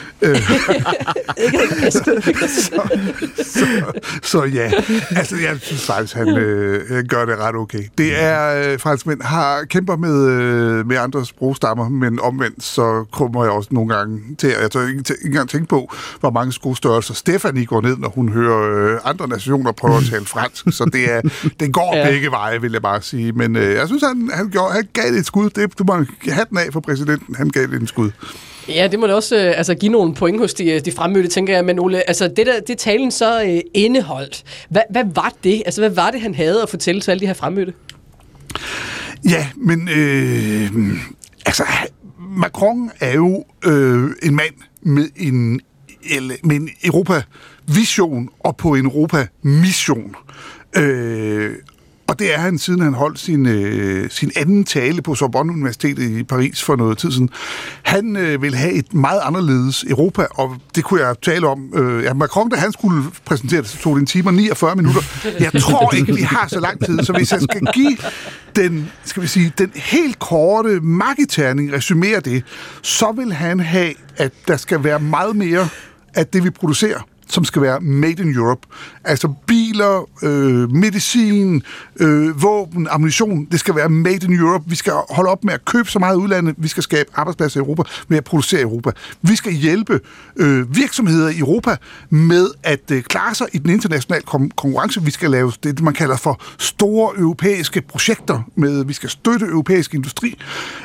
så, så, så ja, altså jeg synes faktisk, han øh, gør det ret okay. Det er, øh, franskmænd har kæmper med, øh, med andre sprogstammer, men omvendt så kommer jeg også nogle gange til, jeg tør ikke, ikke engang tænke på, hvor mange skostørrelser Stefanie går ned, når hun hører øh, andre nationer prøve at tale fransk, så det, er, det går ja. begge veje, vil jeg bare sige, men øh, jeg synes, han, han, gjorde, han gav det et skud, det du må have den af for præsidenten, han gav det et skud. Ja, det må da også øh, altså, give nogle point hos de, de fremmødte, tænker jeg. Men Ole, altså, det, der, det talen så øh, indeholdt, hvad, hvad var det? Altså, hvad var det, han havde at fortælle til alle de her fremmødte? Ja, men øh, altså, Macron er jo øh, en mand med en, med en Europa-vision og på en Europa-mission. Øh, Og det er han, siden han holdt sin, øh, sin anden tale på Sorbonne Universitetet i Paris for noget tid siden. Han øh, vil have et meget anderledes Europa, og det kunne jeg tale om. Øh, ja, Macron, da han skulle præsentere det, så tog det en time og niogfyrre minutter. Jeg tror ikke, vi har så lang tid, så hvis jeg skal give den, skal vi sige, den helt korte marketerning, resumere det, så vil han have, at der skal være meget mere af det, vi producerer som skal være made in Europe. Altså biler, øh, medicin, øh, våben, ammunition, det skal være made in Europe. Vi skal holde op med at købe så meget udlandet. Vi skal skabe arbejdspladser i Europa med at producere i Europa. Vi skal hjælpe øh, virksomheder i Europa med at øh, klare sig i den internationale kom- konkurrence. Vi skal lave det, man kalder for store europæiske projekter. Med, vi skal støtte europæisk industri.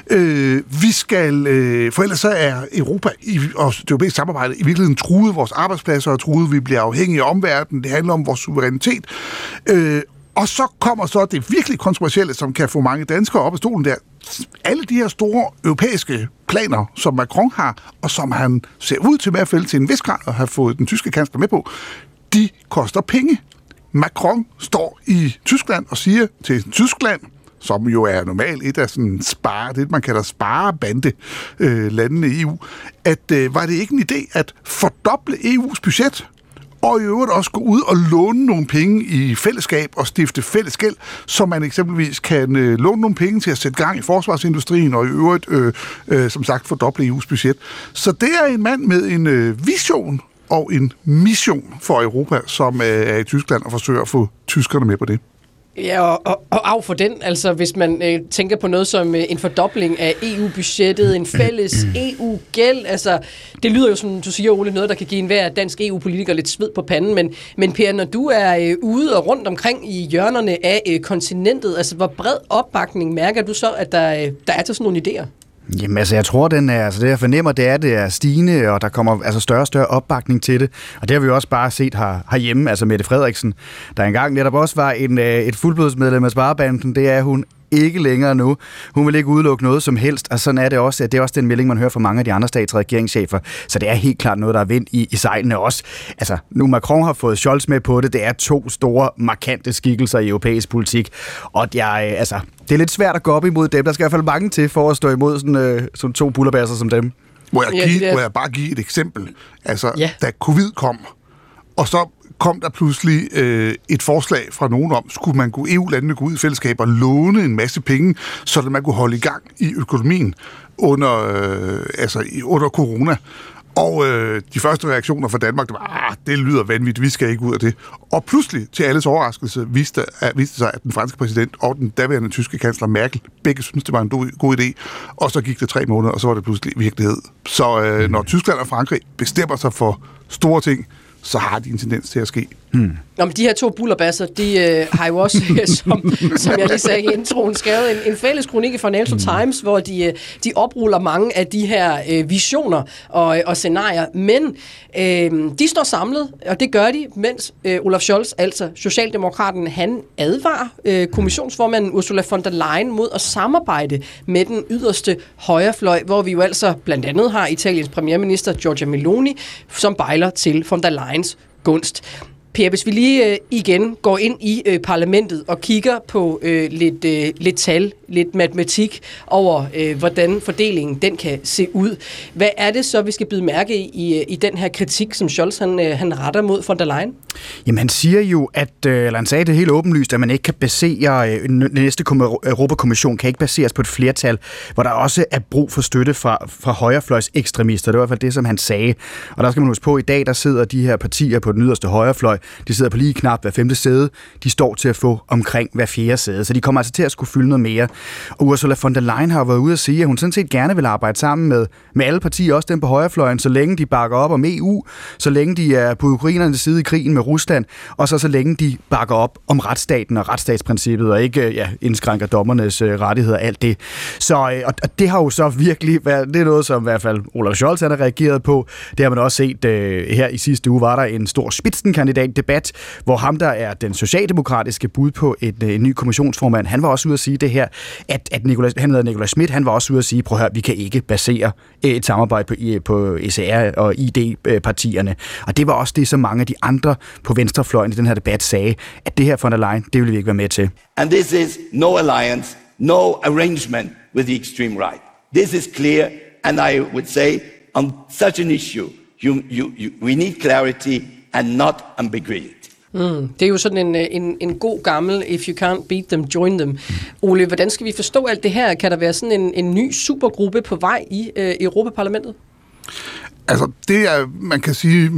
Øh, vi skal, øh, for ellers så er Europa i, og det europæiske samarbejde i virkeligheden truet vores arbejdspladser og truet, vi bliver afhængige af omverdenen. Det handler om vores suverænitet. Øh, og så kommer så det virkelig kontroversielle, som kan få mange danskere op af stolen der. Alle de her store europæiske planer, som Macron har, og som han ser ud til i hvert fald til en vis grad at have fået den tyske kansler med på, de koster penge. Macron står i Tyskland og siger til Tyskland, som jo er normalt et af sådan spare, det man kalder sparebande øh, landene i E U, at øh, var det ikke en idé at fordoble E U's budget, og i øvrigt også gå ud og låne nogle penge i fællesskab og stifte fælles gæld, så man eksempelvis kan øh, låne nogle penge til at sætte gang i forsvarsindustrien, og i øvrigt, øh, øh, som sagt, fordoble E U's budget. Så det er en mand med en øh, vision og en mission for Europa, som øh, er i Tyskland og forsøger at få tyskerne med på det. Ja, og, og, og af for den, altså hvis man øh, tænker på noget som øh, en fordobling af E U-budgettet, en fælles E U-gæld, altså det lyder jo, som du siger, Ole, noget, der kan give enhver dansk E U-politiker lidt sved på panden, men, men Per, når du er øh, ude og rundt omkring i hjørnerne af øh, kontinentet, altså hvor bred opbakning mærker du så, at der, øh, der er til sådan nogle idéer? Jamen altså, jeg tror, den er, altså det jeg fornemmer, det er, det er stigende, og der kommer altså større og større opbakning til det. Og det har vi jo også bare set her, herhjemme, altså Mette Frederiksen, der engang netop også var en, et fuldblodsmedlem af Sparebanden. Det er hun ikke længere nu. Hun vil ikke udelukke noget som helst, og sådan er det også. Det er også den melding, man hører fra mange af de andre stats- og regeringschefer. Så det er helt klart noget, der er vendt i, i sejlene også. Altså, nu Macron har fået Scholz med på det, det er to store, markante skikkelser i europæisk politik. Og jeg, altså, det er lidt svært at gå op imod dem. Der skal i hvert fald mange til for at stå imod sådan, øh, sådan to bullerbasser som dem. Må jeg, give, ja, må jeg bare give et eksempel? Altså, ja. Da covid kom, og så kom der pludselig øh, et forslag fra nogen om, skulle man gå E U-landene gå ud i fællesskab og låne en masse penge, så man kunne holde i gang i økonomien under, øh, altså, under corona. Og øh, de første reaktioner fra Danmark, det var, ah, det lyder vanvittigt, vi skal ikke ud af det. Og pludselig, til alles overraskelse, viste, at, viste sig, at den franske præsident og den daværende tyske kansler Merkel, begge syntes, det var en do, god idé. Og så gik det tre måneder, og så var det pludselig virkelighed. Så øh, når Tyskland og Frankrig bestemmer sig for store ting, så har de en tendens til at ske. Hmm. Nå, men de her to bullerbasser, de øh, har jo også, som, som jeg lige sagde i introen, skrevet en, en fælles kronik i Financial hmm. Times, hvor de, de opruller mange af de her øh, visioner og, og scenarier. Men øh, de står samlet, og det gør de, mens øh, Olaf Scholz, altså Socialdemokraten, han advarer øh, kommissionsformanden Ursula von der Leyen mod at samarbejde med den yderste højrefløj, hvor vi jo altså blandt andet har Italiens premierminister Giorgia Meloni, som bejler til von der Leyens gunst. Per, hvis vi lige øh, igen går ind i øh, parlamentet og kigger på øh, lidt, øh, lidt tal, lidt matematik over, øh, hvordan fordelingen den kan se ud. Hvad er det så, vi skal bide mærke i, i den her kritik, som Scholz han, øh, han retter mod von der Leyen? Jamen han siger jo, at, eller han sagde det helt åbenlyst, at man ikke kan basere, øh, næste Europakommission kan ikke baseres på et flertal, hvor der også er brug for støtte fra, fra højrefløjs ekstremister. Det var i hvert fald det, som han sagde. Og der skal man huske på, at i dag der sidder de her partier på den yderste højrefløj. De sidder på lige knap hver femte sæde. De står til at få omkring hver fjerde sæde. Så de kommer altså til at skulle fylde noget mere. Og Ursula von der Leyen har været ude at sige, at hun sådan set gerne vil arbejde sammen med, med alle partier, også dem på højrefløjen, så længe de bakker op om E U, så længe de er på ukrainernes side i krigen med Rusland, og så så længe de bakker op om retsstaten og retsstatsprincippet, og ikke ja, indskrænker dommernes øh, rettigheder og alt det. Så, øh, og det har jo så virkelig været, det er noget, som i hvert fald Olaf Scholz har reageret på. Det har man også set øh, her i sidste uge, var der en stor spidsenkandidat-debat, hvor ham, der er den socialdemokratiske bud på et, en ny kommissionsformand, han var også ude at sige det her, at, at Nicolas, han hedder Nicolas Schmidt, han var også ude at sige, prøv at høre, vi kan ikke basere et samarbejde på, på S R og I D-partierne. Og det var også det, som mange af de andre på venstrefløjen i den her debat sagde, at det her von der Leyen, det vil vi ikke være med til. And this is no alliance, no arrangement with the extreme right. This is clear, and I would say on such an issue, you, you, you, we need clarity and not ambiguity. Mm, det er jo sådan en, en, en god gammel, if you can't beat them, join them. Ole, hvordan skal vi forstå alt det her? Kan der være sådan en, en ny supergruppe på vej i øh, Europaparlamentet? Altså, det er, man kan sige med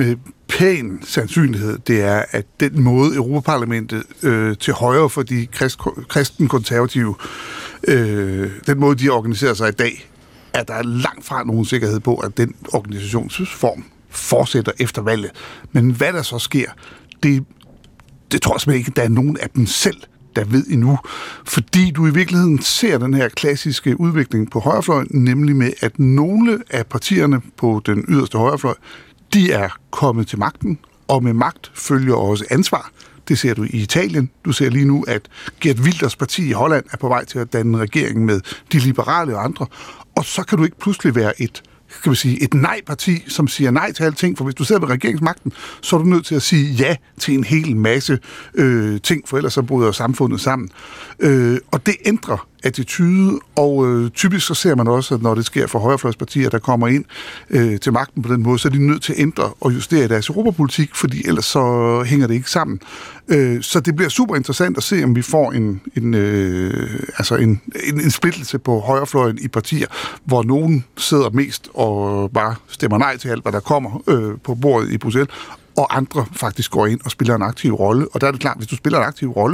pæn sandsynlighed, det er, at den måde Europaparlamentet øh, til højre for de krist, kristen-konservative, øh, den måde, de organiserer sig i dag, at der er langt fra nogen sikkerhed på, at den organisationsform fortsætter efter valget. Men hvad der så sker, det, det tror jeg simpelthen ikke, der er nogen af dem selv, der ved endnu. Fordi du i virkeligheden ser den her klassiske udvikling på højrefløjen, nemlig med, at nogle af partierne på den yderste højrefløj, de er kommet til magten, og med magt følger også ansvar. Det ser du i Italien. Du ser lige nu, at Geert Wilders parti i Holland er på vej til at danne regering med de liberale og andre. Og så kan du ikke pludselig være et, skal vi sige, et nej-parti, som siger nej til alting. For hvis du sidder ved regeringsmagten, så er du nødt til at sige ja til en hel masse øh, ting, for ellers så bryder samfundet sammen. Øh, og det ændrer attitude, og øh, typisk så ser man også, at når det sker for højrefløjspartier, der kommer ind øh, til magten på den måde, så er de nødt til at ændre og justere deres europapolitik, fordi ellers så hænger det ikke sammen. Øh, så det bliver super interessant at se, om vi får en, en, øh, altså en, en, en splittelse på højrefløjen i partier, hvor nogen sidder mest og bare stemmer nej til alt, hvad der kommer øh, på bordet i Bruxelles, og andre faktisk går ind og spiller en aktiv rolle. Og der er det klart, hvis du spiller en aktiv rolle,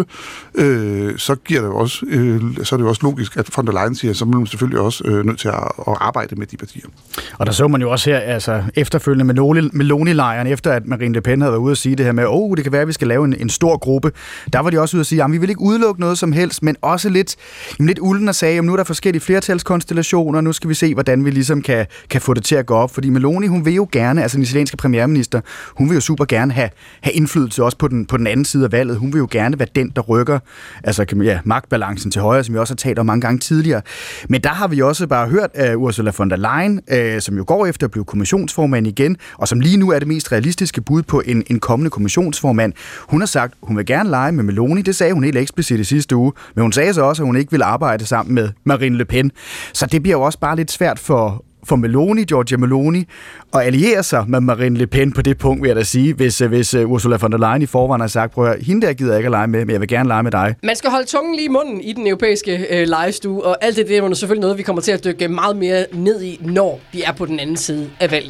øh, så giver det også, øh, så er det jo også logisk, at von der Leyen siger, så er man selvfølgelig også øh, nødt til at, at arbejde med de partier. Og der så man jo også her, altså efterfølgende med Meloni-lejren, efter at Marine Le Pen havde været ude at sige det her med, åh, oh, det kan være, at vi skal lave en, en stor gruppe. Der var de også ude at sige, at vi vil ikke udelukke noget som helst, men også lidt, jamen, lidt ulden at sige, at nu er der forskellige flertalskonstellationer, nu skal vi se, hvordan vi ligesom kan, kan få det til at gå op. Fordi Meloni, hun vil jo gerne, altså den italienske premierminister, hun vil jo super gerne have, have indflydelse også på den, på den anden side af valget. Hun vil jo gerne være den, der rykker altså, ja, magtbalancen til højre, som vi også har talt om mange gange tidligere. Men der har vi også bare hørt af Ursula von der Leyen, øh, som jo går efter at blive kommissionsformand igen, og som lige nu er det mest realistiske bud på en, en kommende kommissionsformand. Hun har sagt, hun vil gerne lege med Meloni. Det sagde hun helt eksplicit i sidste uge. Men hun sagde så også, at hun ikke vil arbejde sammen med Marine Le Pen. Så det bliver jo også bare lidt svært for for Meloni, Giorgia Meloni, at alliere sig med Marine Le Pen på det punkt, vil jeg da sige, hvis, hvis Ursula von der Leyen i forvejen har sagt, prøv at høre, hende der gider jeg ikke at lege med, men jeg vil gerne lege med dig. Man skal holde tungen lige i munden i den europæiske øh, legestue, og alt det, det er selvfølgelig noget, vi kommer til at dykke meget mere ned i, når vi er på den anden side af valgene.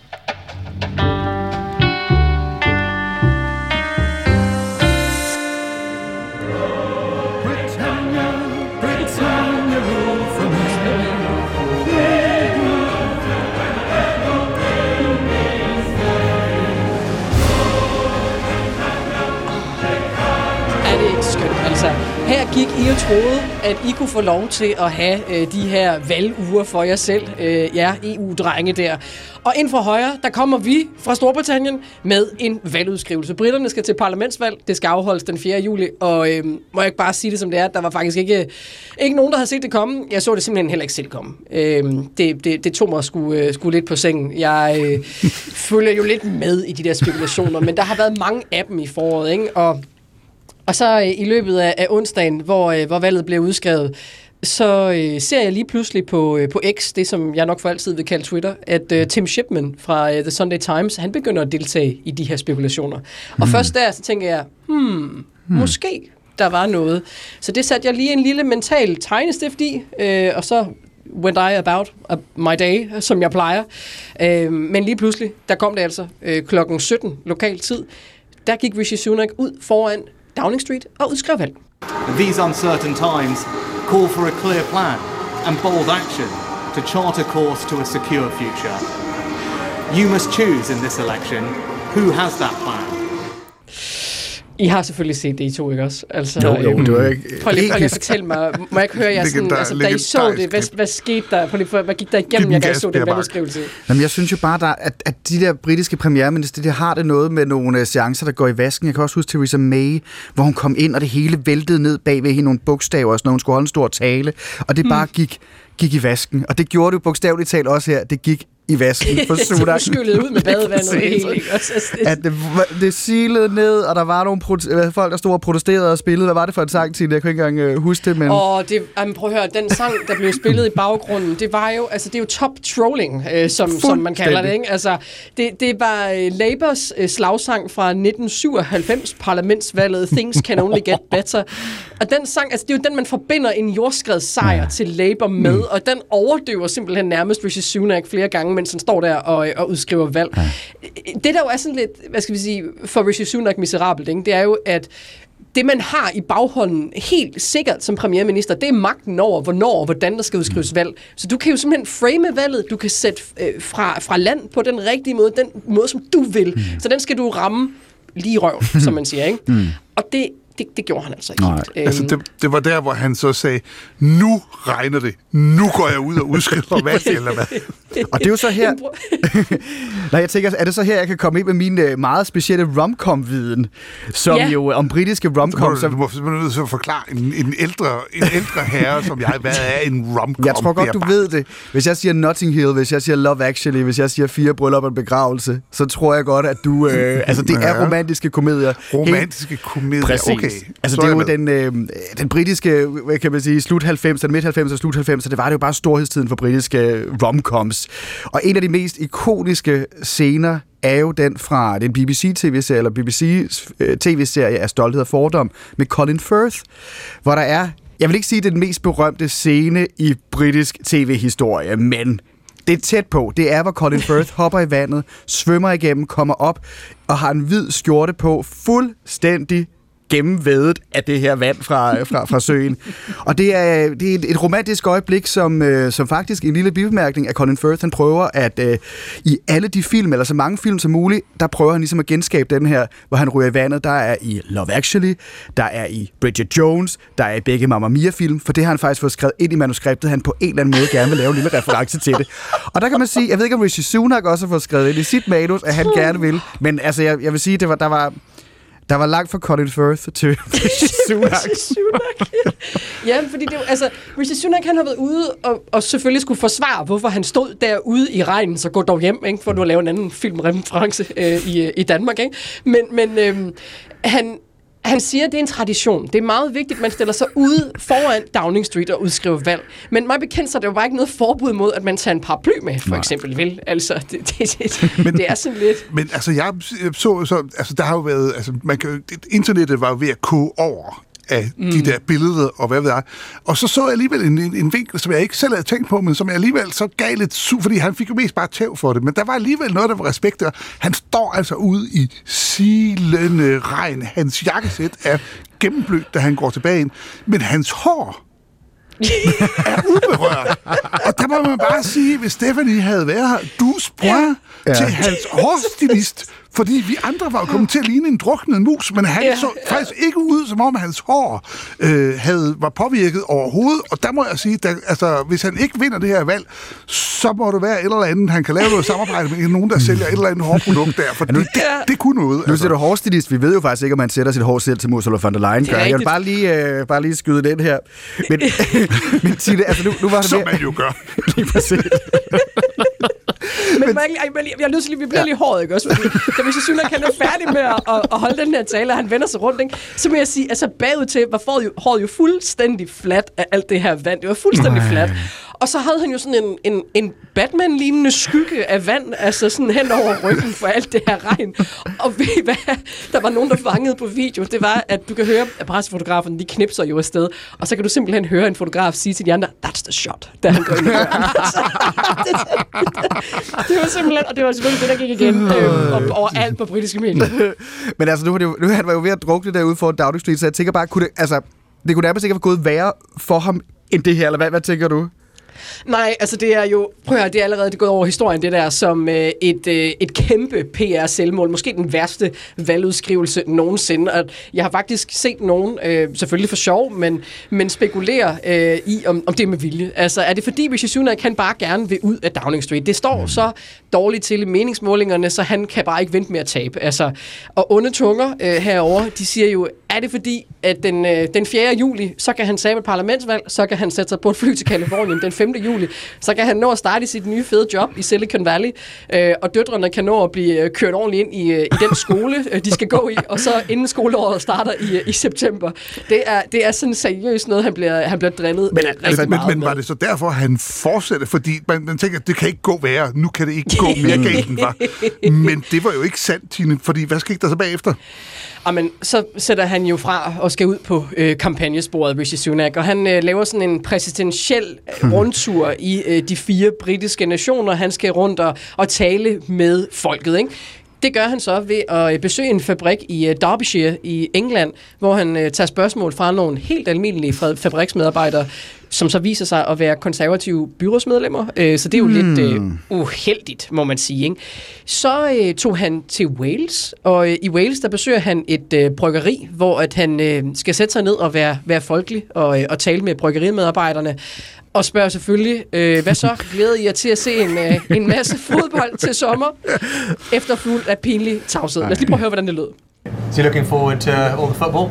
Her gik I og troede, at I kunne få lov til at have øh, de her valguger for jer selv, øh, jer E U-drenge der. Og ind fra højre, der kommer vi fra Storbritannien med en valgudskrivelse. Briterne skal til parlamentsvalg, det skal afholdes den fjerde juli, og øh, må jeg ikke bare sige det som det er, der var faktisk ikke, ikke nogen, der havde set det komme. Jeg så det simpelthen heller ikke selv komme. Øh, det, det, det tog mig sgu, øh, sgu lidt på sengen. Jeg øh, følger jo lidt med i de der spekulationer, men der har været mange af dem i foråret, ikke? Og Og så øh, i løbet af, af onsdagen, hvor, øh, hvor valget blev udskrevet, så øh, ser jeg lige pludselig på, øh, på X, det som jeg nok for altid vil kalde Twitter, at øh, Tim Shipman fra øh, The Sunday Times, han begynder at deltage i de her spekulationer. Mm. Og først der, så tænker jeg, hmm, hmm, måske der var noget. Så det satte jeg lige en lille mental tegnestift i, øh, og så went I about my day, som jeg plejer. Øh, men lige pludselig, der kom det altså øh, klokken sytten lokal tid, der gik Rishi Sunak ud foran Downing Street og udskrev valg. These uncertain times call for a clear plan and bold action to chart a course to a secure future. You must choose in this election who has that plan. I har selvfølgelig set det, I to, ikke også? Altså, jo, jo, det var ikke... Prøv lige, prøv lige at fortælle mig, må jeg ikke høre jer sådan, altså, da I så det, hvad, hvad skete der? Prøv lige, hvad gik der igennem, jeg kan så den valgudskrivelse? Jamen, jeg synes jo bare, der, at, at de der britiske premierminister, de har det noget med nogle uh, seancer, der går i vasken. Jeg kan også huske Theresa May, hvor hun kom ind, og det hele væltede ned bagved hende nogle bogstaver, og sådan, når hun skulle holde en stor tale, og det bare gik, gik i vasken. Og det gjorde det jo bogstaveligt talt også her. Det gik i vasken for Sunak. Så skyllede ud med badevandet og helt, ikke? At det, det silede ned, og der var nogle prote- folk, der stod og protesterede og spillede. Hvad var det for en sang til? Jeg kunne ikke engang uh, huske det, men... Åh, det, jamen, prøv at høre, den sang, der blev spillet i baggrunden, det var jo, altså det er jo top trolling, øh, som, som man kalder det, ikke? Altså, det, det var uh, Labours uh, slagsang fra nitten syvoghalvfems, parlamentsvalget, Things Can Only Get Better. Og den sang, altså det er jo den, man forbinder en jordskredssejr ja. til Labour med, mm. og den overdøver simpelthen nærmest Rishi Sunak flere gange, mens han står der og, og udskriver valg. Ja. Det der jo er sådan lidt, hvad skal vi sige, for Rishi Sunak miserabelt, ikke? Det er jo, at det, man har i baghånden helt sikkert som premierminister, det er magten over, hvornår og hvordan der skal udskrives valg. Så du kan jo simpelthen frame valget, du kan sætte øh, fra, fra land på den rigtige måde, den måde, som du vil. Mm. Så den skal du ramme lige i røven, som man siger, ikke? Mm. Og det, det, det gjorde han altså ikke. Nej. Æm... Altså det, det var der, hvor han så sagde, nu regner det. Nu går jeg ud og udskriver valg, eller hvad? Og det er jo så her... Nej, jeg tænker, er det så her, jeg kan komme ind med min uh, meget specielle rom-com-viden, som ja. jo om britiske rom-com... Du må simpelthen så forklare en, en, ældre, en ældre herre, som jeg, hvad er en rom-com? Jeg tror godt, du ved det. Hvis jeg siger Notting Hill, hvis jeg siger Love Actually, hvis jeg siger Fire bryllup og en begravelse, så tror jeg godt, at du... Øh, altså, det er romantiske komedier. Romantiske komedier, præcis. Okay. Altså, det er jo den, øh, den britiske, hvad kan man sige, slut halvfemserne, midt halvfemserne og slut halvfemserne, det var det jo bare storhedstiden for britiske rom-coms. Og en af de mest ikoniske scener er jo den fra den B B C-tv-serie, eller B B C's øh, tv-serie af Stolthed og Fordom med Colin Firth, hvor der er, jeg vil ikke sige, det er den mest berømte scene i britisk tv-historie, men det er tæt på. Det er, hvor Colin Firth hopper i vandet, svømmer igennem, kommer op og har en hvid skjorte på, fuldstændig gennemvædet af det her vand fra, fra, fra søen. Og det er, det er et romantisk øjeblik, som, øh, som faktisk en lille bibemærkning af Colin Firth, han prøver at øh, i alle de film, eller så mange film som muligt, der prøver han ligesom at genskabe den her, hvor han ryger i vandet. Der er i Love Actually, der er i Bridget Jones, der er i begge Mamma Mia-film, for det har han faktisk fået skrevet ind i manuskriptet, han på en eller anden måde gerne vil lave en lille reference til det. Og der kan man sige, jeg ved ikke, om Rishi Sunak også har fået skrevet ind i sit manus, at han gerne vil, men altså, jeg, jeg vil sige, det var, der var Der var langt fra Colin Firth til Rishi Sunak. Ja, fordi det er jo, altså, Rishi Sunak, han har været ude og, og selvfølgelig skulle forsvare, hvorfor han stod derude i regnen, så gå dog hjem, ikke, for nu at lave en anden filmreference øh, i, i Danmark, ikke? Men, men øh, han... Han siger, at det er en tradition. Det er meget vigtigt, at man stiller sig ude foran Downing Street og udskriver valg. Men mig bekendt, så er der jo bare ikke noget forbud mod, at man tager en paraply med, for Nej. eksempel. Vel? Altså, det, det, det, men, det er sådan lidt... Men altså, jeg så... så altså, der har jo været... Altså, man kan, internettet var jo ved at koge over af mm. de der billeder, og hvad ved jeg. Og så så jeg alligevel en, en, en vinkel, som jeg ikke selv havde tænkt på, men som jeg alligevel så gav lidt su, fordi han fik jo mest bare tæv for det. Men der var alligevel noget, der var respekt der. Han står altså ude i silende regn. Hans jakkesæt er gennemblødt, da han går tilbage ind. Men hans hår er uberørt. Og der må man bare sige, hvis Stephanie havde været her, du sprang ja. til hans hårstilist, fordi vi andre var kommet til at ligne en druknet mus, men han ja. så faktisk ikke ud, som om hans hår øh, havde, var påvirket overhovedet. Og der må jeg sige, at altså, hvis han ikke vinder det her valg, så må det være et eller andet, han kan lave noget samarbejde med nogen, der sælger et eller andet hårprodukt der, for det, det, det kunne noget. Nu siger du hårstilist, vi ved jo faktisk ikke, om man sætter sit hår selv til Ursula von der Leyen gør. Jeg vil bare lige, øh, bare lige skyde den her. Men, men Tine, altså nu, nu var det som man jo gør. Lige præcis. Men, men jeg, jeg, jeg er nødt til lige, vi bliver ja. lige hårdt, ikke også? Fordi, da Rishi Sunak kan er færdig med at, at, at holde den her tale, og han vender sig rundt, ikke? Så må jeg sige, altså bagud til, var håret jo, håret jo fuldstændig flat af alt det her vand. Det var fuldstændig Ej. flat. Og så havde han jo sådan en, en, en Batman-lignende skygge af vand, altså sådan hen over ryggen for alt det her regn. Og ved I hvad? Der var nogen, der fangede på video. Det var, at du kan høre, at pressefotografen, de knipser jo afsted. Og så kan du simpelthen høre en fotograf sige til de andre, that's the shot, da han går ind i døren. Det var simpelthen, og det var selvfølgelig det, der gik igen øh, overalt på britiske medier. Men altså, nu var, det jo, nu han var jo ved at drukne derude for Downing Street, så jeg tænker bare, kunne det, altså, det kunne nærmest ikke have gået værre for ham end det her, eller hvad, hvad tænker du? Nej, altså det er jo, prøv at høre, det er allerede det gået over historien, det der, som øh, et, øh, et kæmpe P R-selvmål, måske den værste valgudskrivelse nogensinde, og jeg har faktisk set nogen, øh, selvfølgelig for sjov, men, men spekulere øh, i, om, om det er med vilje. Altså, er det fordi Rishi Sunak kan bare gerne vil ud af Downing Street? Det står så dårligt til i meningsmålingerne, så han kan bare ikke vente med at tabe. Altså, og onde tunger øh, herovre, de siger jo, er det fordi, at den, øh, den fjerde juli, så kan han tabe et parlamentsvalg, så kan han sætte sig på et fly til Californien den femte juli, så kan han nå at starte i sit nye fede job i Silicon Valley, øh, og døtrene kan nå at blive kørt ordentligt ind i, øh, i den skole, øh, de skal gå i, og så inden skoleåret starter i, i september. Det er, det er sådan seriøst noget, han bliver, han bliver drillet men, øh, altså, men, men var det så derfor, han fortsatte? Fordi man, man tænker, det kan ikke gå værre. Nu kan det ikke gå mere galt, den var. Men det var jo ikke sandt, Tine, fordi hvad skete der så bagefter? Amen, så sætter han jo fra og skal ud på øh, kampagnesporet, Rishi Sunak, og han øh, laver sådan en præsidentiel øh, rundtur i øh, de fire britiske nationer. Han skal rundt og, og tale med folket, ikke? Det gør han så ved at besøge en fabrik i uh, Derbyshire i England, hvor han uh, tager spørgsmål fra nogle helt almindelige fabriksmedarbejdere, som så viser sig at være konservative byrådsmedlemmer. Uh, så det er jo mm. lidt uh, uheldigt, må man sige. Ikke? Så uh, tog han til Wales, og uh, i Wales der besøger han et uh, bryggeri, hvor at han uh, skal sætte sig ned og være, være folkelig og, uh, og tale med bryggerimedarbejderne. Og spørger selvfølgelig, øh, hvad så? Glæder I jer til at se en, øh, en masse fodbold til sommer? Efterfulgt af pinlig tavshed. Lad os lige prøve at høre, hvordan det lød. So you're looking forward to all the football?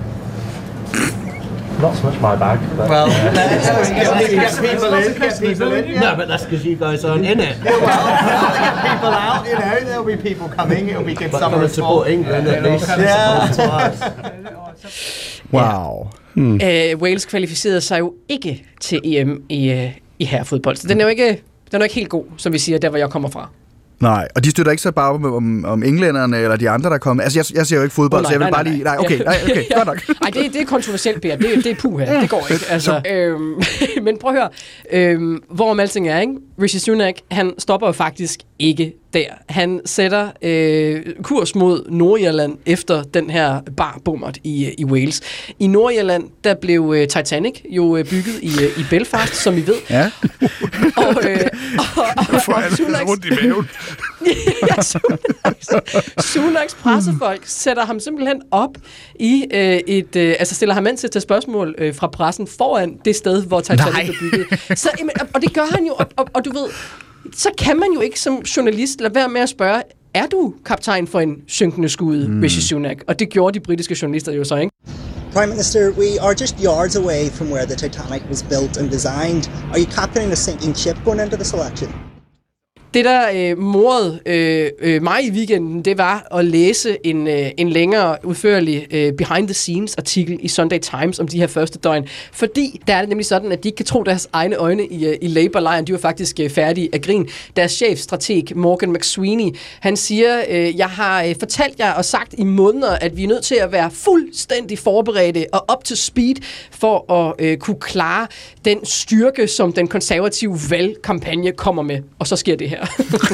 Not so much my bag. But, well, uh, get, get people in, get people in. Yeah. No, but that's because you guys aren't in it. Yeah, well, get people out, you know, there'll be people coming, it'll be good but summer of sport. Support England at least. Yeah. Wow. Hmm. Uh, Wales kvalificerede sig jo ikke til E M i, uh, i herrefodbold, så den er jo ikke, den er ikke helt god, som vi siger, der hvor jeg kommer fra. Nej, og de støtter ikke så bare om, om, om englænderne eller de andre, der kommer. Altså, jeg, jeg ser jo ikke fodbold, oh, nej, så jeg vil nej, bare nej, lige... Nej, okay, nej, okay, ja. godt nok. Nej, det, det er kontroversielt, Bea. Det, det er puha. Det går ikke. Altså, øhm, men prøv at høre, øhm, hvor alting er, ikke? Rishi Sunak, han stopper jo faktisk ikke der. Han sætter øh, kurs mod Nordirland efter den her barbummert i, i Wales. I Nordirland, der blev øh, Titanic jo øh, bygget i, øh, i Belfast, som I ved. Ja. og, øh, og, og, for alle Sunaks, rundt i maven. ja, Sunaks, Sunaks pressefolk sætter ham simpelthen op i øh, et... Øh, altså stiller ham ind til at tage spørgsmål øh, fra pressen foran det sted, hvor Titanic blev bygget. Så, jamen, og det gør han jo, og, og, og du ved... Så kan man jo ikke som journalist lade være med at spørge, er du kaptajn for en synkende skude, mm. Rishi Sunak? Og det gjorde de britiske journalister jo så, ikke? Prime Minister, we are just yards away from where the Titanic was built and designed. Are you captaining a sinking ship going into this election? Det, der øh, morede øh, øh, mig i weekenden, det var at læse en, øh, en længere udførlig øh, behind-the-scenes-artikel i Sunday Times om de her første døgn. Fordi der er det nemlig sådan, at de ikke kan tro deres egne øjne i, øh, i Labour-lejren. De var faktisk øh, færdige af grin. Deres chefstrateg, Morgan McSweeney, han siger, øh, jeg har øh, fortalt jer og sagt i måneder, at vi er nødt til at være fuldstændig forberedte og up to speed for at øh, kunne klare den styrke, som den konservative valgkampagne kommer med. Og så sker det her.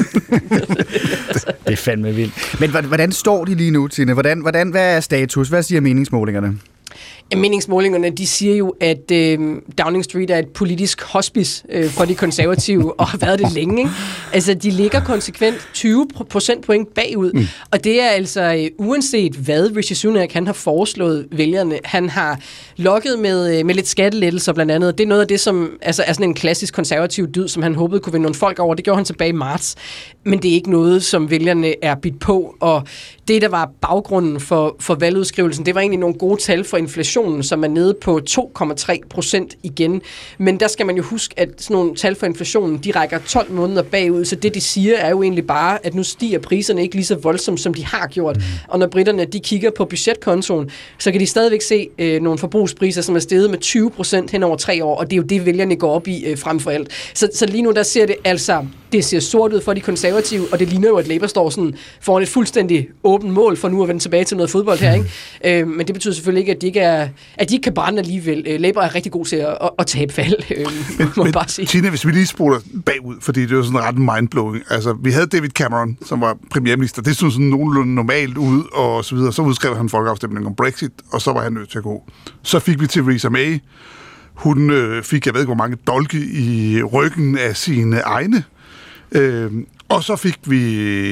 Det er fandme vildt. Men hvordan står de lige nu, Tine? Hvordan, hvordan, hvad er status? Hvad siger meningsmålingerne? Meningsmålingerne, de siger jo, at øh, Downing Street er et politisk hospice øh, for de konservative, og har været det længe. Ikke? Altså, de ligger konsekvent tyve procentpoint bagud, mm. og det er altså øh, uanset hvad Rishi Sunak han har foreslået vælgerne. Han har lokket med, øh, med lidt skattelettelser blandt andet. Det er noget af det, som altså, er sådan en klassisk konservativ dyd, som han håbede kunne vinde nogle folk over. Det gjorde han tilbage i marts, men det er ikke noget, som vælgerne er bidt på, og det, der var baggrunden for, for valgudskrivelsen, det var egentlig nogle gode tal for inflationen, som er nede på to komma tre procent igen. Men der skal man jo huske, at sådan nogle tal for inflationen, de rækker tolv måneder bagud, så det, de siger, er jo egentlig bare, at nu stiger priserne ikke lige så voldsomt, som de har gjort. Mm. Og når britterne, de kigger på budgetkontoen, så kan de stadigvæk se øh, nogle forbrugspriser, som er steget med tyve procent hen over tre år, og det er jo det, vælgerne går op i øh, frem for alt. Så, så lige nu, der ser det altså, det ser sort ud for de konservative, og det ligner jo, at Labour står sådan foran et fuldstændig åbent mål for nu at vende tilbage til noget fodbold her, ikke? Øh, men det betyder selvfølgelig ikke, at de ikke, er, at de ikke kan brænde alligevel. Øh, Labour er rigtig god til at, at, at tabe fald, øh, men, må men, bare sige. Tina, hvis vi lige spoler bagud, fordi det er jo sådan ret mindblowing. Altså, vi havde David Cameron, som var premierminister. Det så sådan nogenlunde normalt ud, og så videre. Så udskrev han folkeafstemning om Brexit, og så var han nødt til at gå. Så fik vi Theresa May. Hun øh, fik, jeg ved ikke, hvor mange dolke i ryggen af sine egne. Øh, og så fik vi,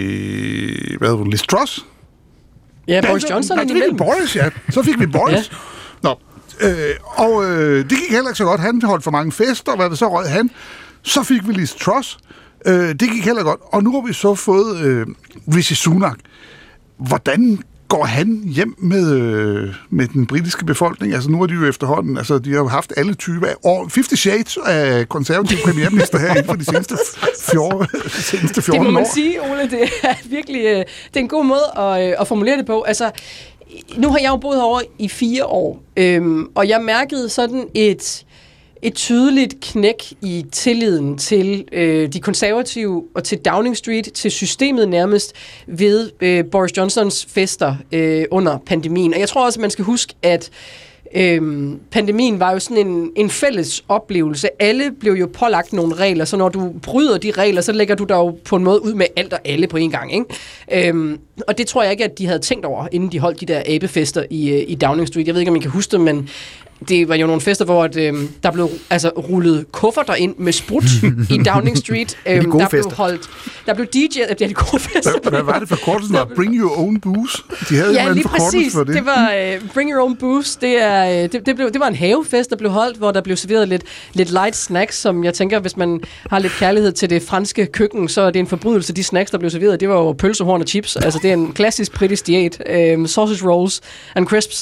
hvad hedder Liz Truss. Ja, Boris Johnson nej, imellem. Boris, ja. Så fik vi Boris. Ja. Nå, øh, og øh, det gik heller ikke så godt. Han holdt for mange fester, og hvad så rød han. Så fik vi Liz Truss. Øh, det gik heller godt. Og nu har vi så fået øh, Rishi Sunak. Hvordan går han hjem med, øh, med den britiske befolkning? Altså nu er de jo efterhånden, altså de har jo haft alle typer af år, halvtreds shades af konservative premierminister her inden for de seneste fjorten år. Det må man sige, Ole, det er virkelig, det er en god måde at, at formulere det på. Altså, nu har jeg jo boet herovre i fire år, øhm, og jeg mærkede sådan et et tydeligt knæk i tilliden til øh, de konservative og til Downing Street, til systemet nærmest, ved øh, Boris Johnsons fester øh, under pandemien. Og jeg tror også, at man skal huske, at Øhm, pandemien var jo sådan en, en fælles oplevelse. Alle blev jo pålagt nogle regler, så når du bryder de regler, så lægger du dig jo på en måde ud med alt og alle på en gang, ikke? Øhm, og det tror jeg ikke, at de havde tænkt over, inden de holdt de der abefester i, i Downing Street. Jeg ved ikke, om I kan huske det, men det var jo nogle fester, hvor at, øhm, der blev altså rullet kufferter ind med sprut i Downing Street. Øhm, de gode der blev fester. holdt, der blev D J'et, ja, de gode fester. Hvad, hvad var det for kortelsen? Bring your own booze? De havde ja, en lige præcis. for det. Det var uh, Bring Your Own Booze. Det, er, uh, det, det, blev, det var en havefest, der blev holdt, hvor der blev serveret lidt, lidt light snacks, som jeg tænker, hvis man har lidt kærlighed til det franske køkken, så er det en forbrydelse. De snacks, der blev serveret, det var jo pølsehorn og chips. Altså, det er en klassisk britisk diæt. Um, sausage rolls and crisps.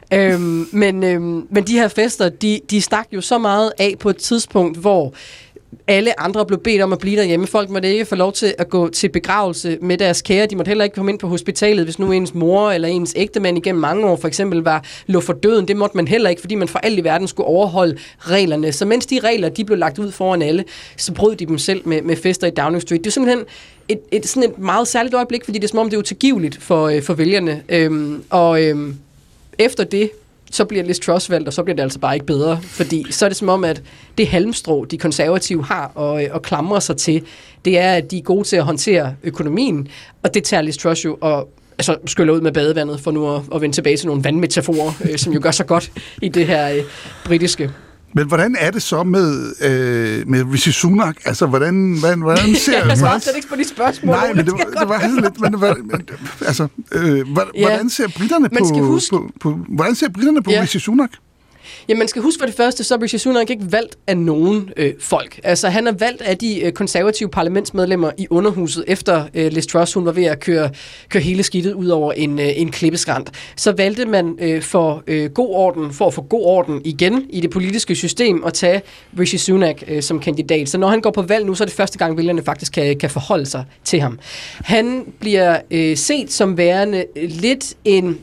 Um, men, um, men de her fester, de, de stak jo så meget af på et tidspunkt, hvor alle andre blev bedt om at blive derhjemme. Folk måtte ikke få lov til at gå til begravelse med deres kære. De måtte heller ikke komme ind på hospitalet, hvis nu ens mor eller ens ægtemand igennem mange år for eksempel var lå for døden. Det måtte man heller ikke, fordi man for alt i verden skulle overholde reglerne. Så mens de regler, de blev lagt ud foran alle, så brød de dem selv med, med fester i Downing Street. Det er simpelthen et, et, sådan et meget særligt øjeblik, fordi det er som om, det er utilgiveligt for, øh, for vælgerne. Øhm, og øhm, efter det, så bliver Liz Truss valgt, og så bliver det altså bare ikke bedre. Fordi så er det som om, at det halmstrå, de konservative har og, og klamrer sig til, det er, at de er gode til at håndtere økonomien, og det tager Liz Truss jo og altså, skyller ud med badevandet, for nu at, at vende tilbage til nogle vandmetaforer, øh, som jo gør så godt i det her øh, britiske. Men hvordan er det så med, øh, med Rishi Sunak? Altså, hvordan, hvordan, hvordan ser... jeg svarer slet ikke på de spørgsmål. Nej, men det, det, det var sådan lidt... Men, men, altså, øh, hvordan, ja. hvordan ser britterne på, huske, på, på... Hvordan ser britterne på ja. Rishi Sunak? Ja, man skal huske for det første, så er Rishi Sunak ikke valgt af nogen øh, folk. Altså, han er valgt af de øh, konservative parlamentsmedlemmer i underhuset, efter øh, Liz Truss, hun var ved at køre, køre hele skidtet ud over en, øh, en klippeskrænt. Så valgte man øh, for øh, god orden, for at få god orden igen i det politiske system, at tage Rishi Sunak øh, som kandidat. Så når han går på valg nu, så er det første gang, vælgerne faktisk kan, kan forholde sig til ham. Han bliver øh, set som værende lidt en...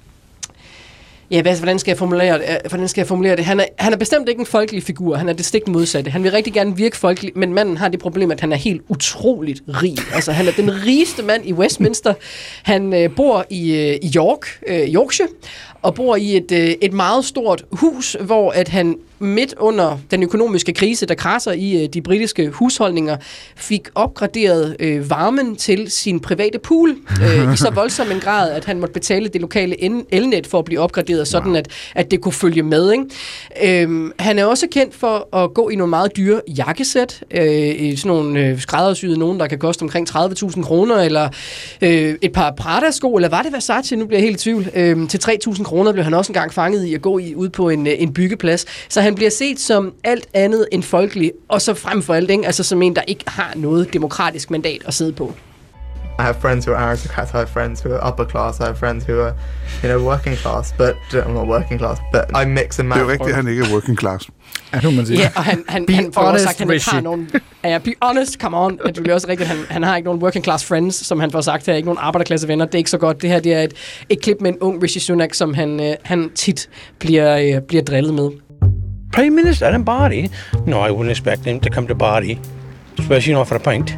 Ja, hvad, hvordan skal jeg formulere det? Hvordan skal jeg formulere det? Han er, han er bestemt ikke en folkelig figur. Han er det stik modsatte. Han vil rigtig gerne virke folkelig, men manden har det problem, at han er helt utroligt rig. Altså, han er den rigeste mand i Westminster. Han øh, bor i, øh, i York, øh, Yorkshire, og bor i et, øh, et meget stort hus, hvor at han midt under den økonomiske krise, der krasser i øh, de britiske husholdninger, fik opgraderet øh, varmen til sin private pool øh, i så voldsom en grad, at han måtte betale det lokale elnet for at blive opgraderet, sådan at, at det kunne følge med. Ikke? Øhm, han er også kendt for at gå i nogle meget dyre jakkesæt, øh, i sådan nogle øh, skræddersyede nogen, der kan koste omkring tredive tusind kroner, eller øh, et par Prada-sko, eller var det Versace? Nu bliver jeg helt i tvivl. Øh, til tre tusind kroner blev han også engang fanget i at gå i, ud på en, en byggeplads. Så han bliver set som alt andet end folkelig, og så frem for alt, ikke? Altså som en, der ikke har noget demokratisk mandat at sidde på. I have friends who are aristocrats, I have friends who are upper class, I have friends who are, you know, working class, but I'm not working class, but I mix and match. Det er jo rigtigt, at han ikke er working class. Ja, ja, og han, han, han får også sagt, at han ikke har nogen... Ja, be honest, come on. Det bliver også rigtigt, han, han har ikke nogen working class friends, som han får sagt her, ikke nogen arbejderklasse venner. Det er ikke så godt. Det her det er et, et klip med en ung Rishi Sunak, som han, øh, han tit bliver, øh, bliver drillet med. Prime Minister and Body? No, I wouldn't expect him to come to Body, especially not for a pint.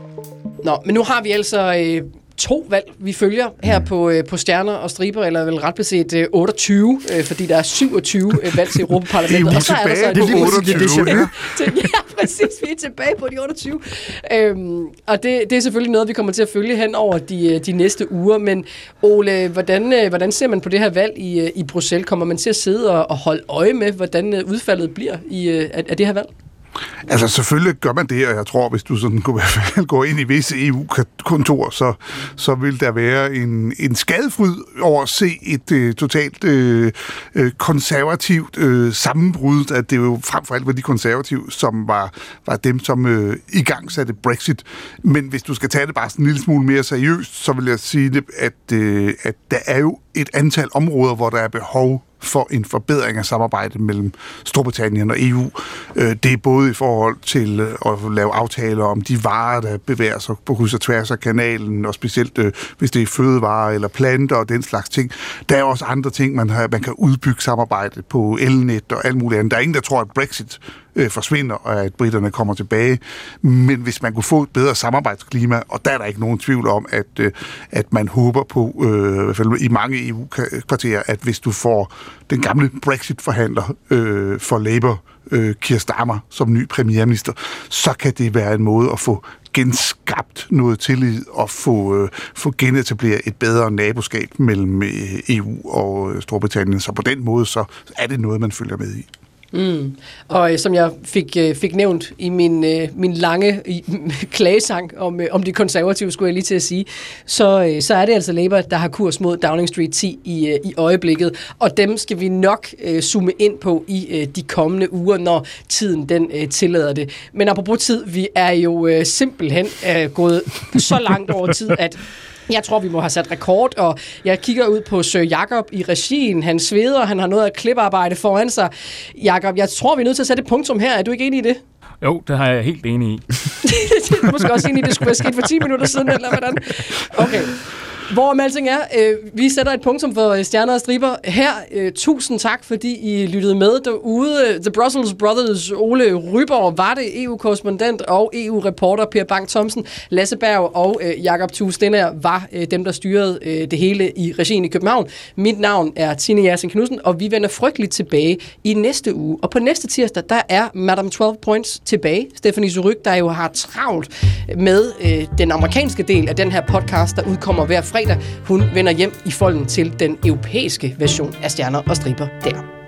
Nå, men nu har vi altså øh, to valg, vi følger her på, øh, på Stjerner og Striber, eller vel ret beset øh, otteogtyve, øh, fordi der er syvogtyve øh, valg til Europaparlamentet. Det er jo tilbage er der så på de otteogtyve. Ja, præcis, vi er tilbage på de otteogtyve. Øhm, og det, det er selvfølgelig noget, vi kommer til at følge hen over de, de næste uger. Men Ole, hvordan, hvordan ser man på det her valg i, i Bruxelles? Kommer man til at sidde og, og holde øje med, hvordan udfaldet bliver i, af, af det her valg? Altså selvfølgelig gør man det, og jeg tror, hvis du sådan går ind i visse E U-kontorer, så, så vil der være en, en skadefryd over at se et øh, totalt øh, konservativt øh, sammenbrud, at det jo frem for alt var de konservative, som var, var dem, som øh, i gang satte Brexit. Men hvis du skal tage det bare sådan en lille smule mere seriøst, så vil jeg sige, at, øh, at der er jo et antal områder, hvor der er behov for en forbedring af samarbejdet mellem Storbritannien og E U. Det er både i forhold til at lave aftaler om de varer, der bevæger sig på kryds og tværs af kanalen, og specielt hvis det er fødevarer eller planter og den slags ting. Der er også andre ting, man, har, man kan udbygge samarbejdet på elnet og alt muligt andet. Der er ingen, der tror, at Brexit øh, forsvinder, og at britterne kommer tilbage. Men hvis man kunne få et bedre samarbejdsklima, og der er der ikke nogen tvivl om, at, øh, at man håber på, øh, i hvert fald i mange E U-kvarterer, at hvis du får den gamle Brexit-forhandler øh, for Labour, øh, Keir Starmer, som ny premierminister, så kan det være en måde at få genskabt noget tillid og få, øh, få genetableret et bedre naboskab mellem øh, E U og øh, Storbritannien. Så på den måde, så er det noget, man følger med i. Mm. Og øh, som jeg fik, øh, fik nævnt i min, øh, min lange i, klagesang om, øh, om de konservative, skulle jeg lige til at sige, så, øh, så er det altså Labour, der har kurs mod Downing Street ti i, øh, i øjeblikket, og dem skal vi nok øh, zoome ind på i øh, de kommende uger, når tiden den øh, tillader det. Men apropos tid, vi er jo øh, simpelthen øh, gået så langt over tid, at jeg tror, vi må have sat rekord, og jeg kigger ud på Sir Jakob i regien. Han sveder, han har noget af kliparbejde foran sig. Jakob, jeg tror, vi er nødt til at sætte et punktum her. Er du ikke enig i det? Jo, det har jeg helt enig i. Det er måske også enig i, det skulle være sket for ti minutter siden, eller hvordan? Okay. Hvorom alting er, øh, vi sætter et punktum for Stjerner og Striber her. Øh, tusind tak, fordi I lyttede med derude. The Brussels Brothers, Ole Ryborg, var det E U-korrespondent og E U-reporter Per Bang Thomsen, Lasse Berg og øh, Jakob Thue Stenær var øh, dem, der styrede øh, det hele i regien i København. Mit navn er Tine Jersing Knudsen, og vi vender frygteligt tilbage i næste uge. Og på næste tirsdag, der er Madame tolv Points tilbage. Stephanie Surrugue, der jo har travlt med øh, den amerikanske del af den her podcast, der udkommer hver fredag. Hun vender hjem i folden til den europæiske version af Stjerner og Striber der.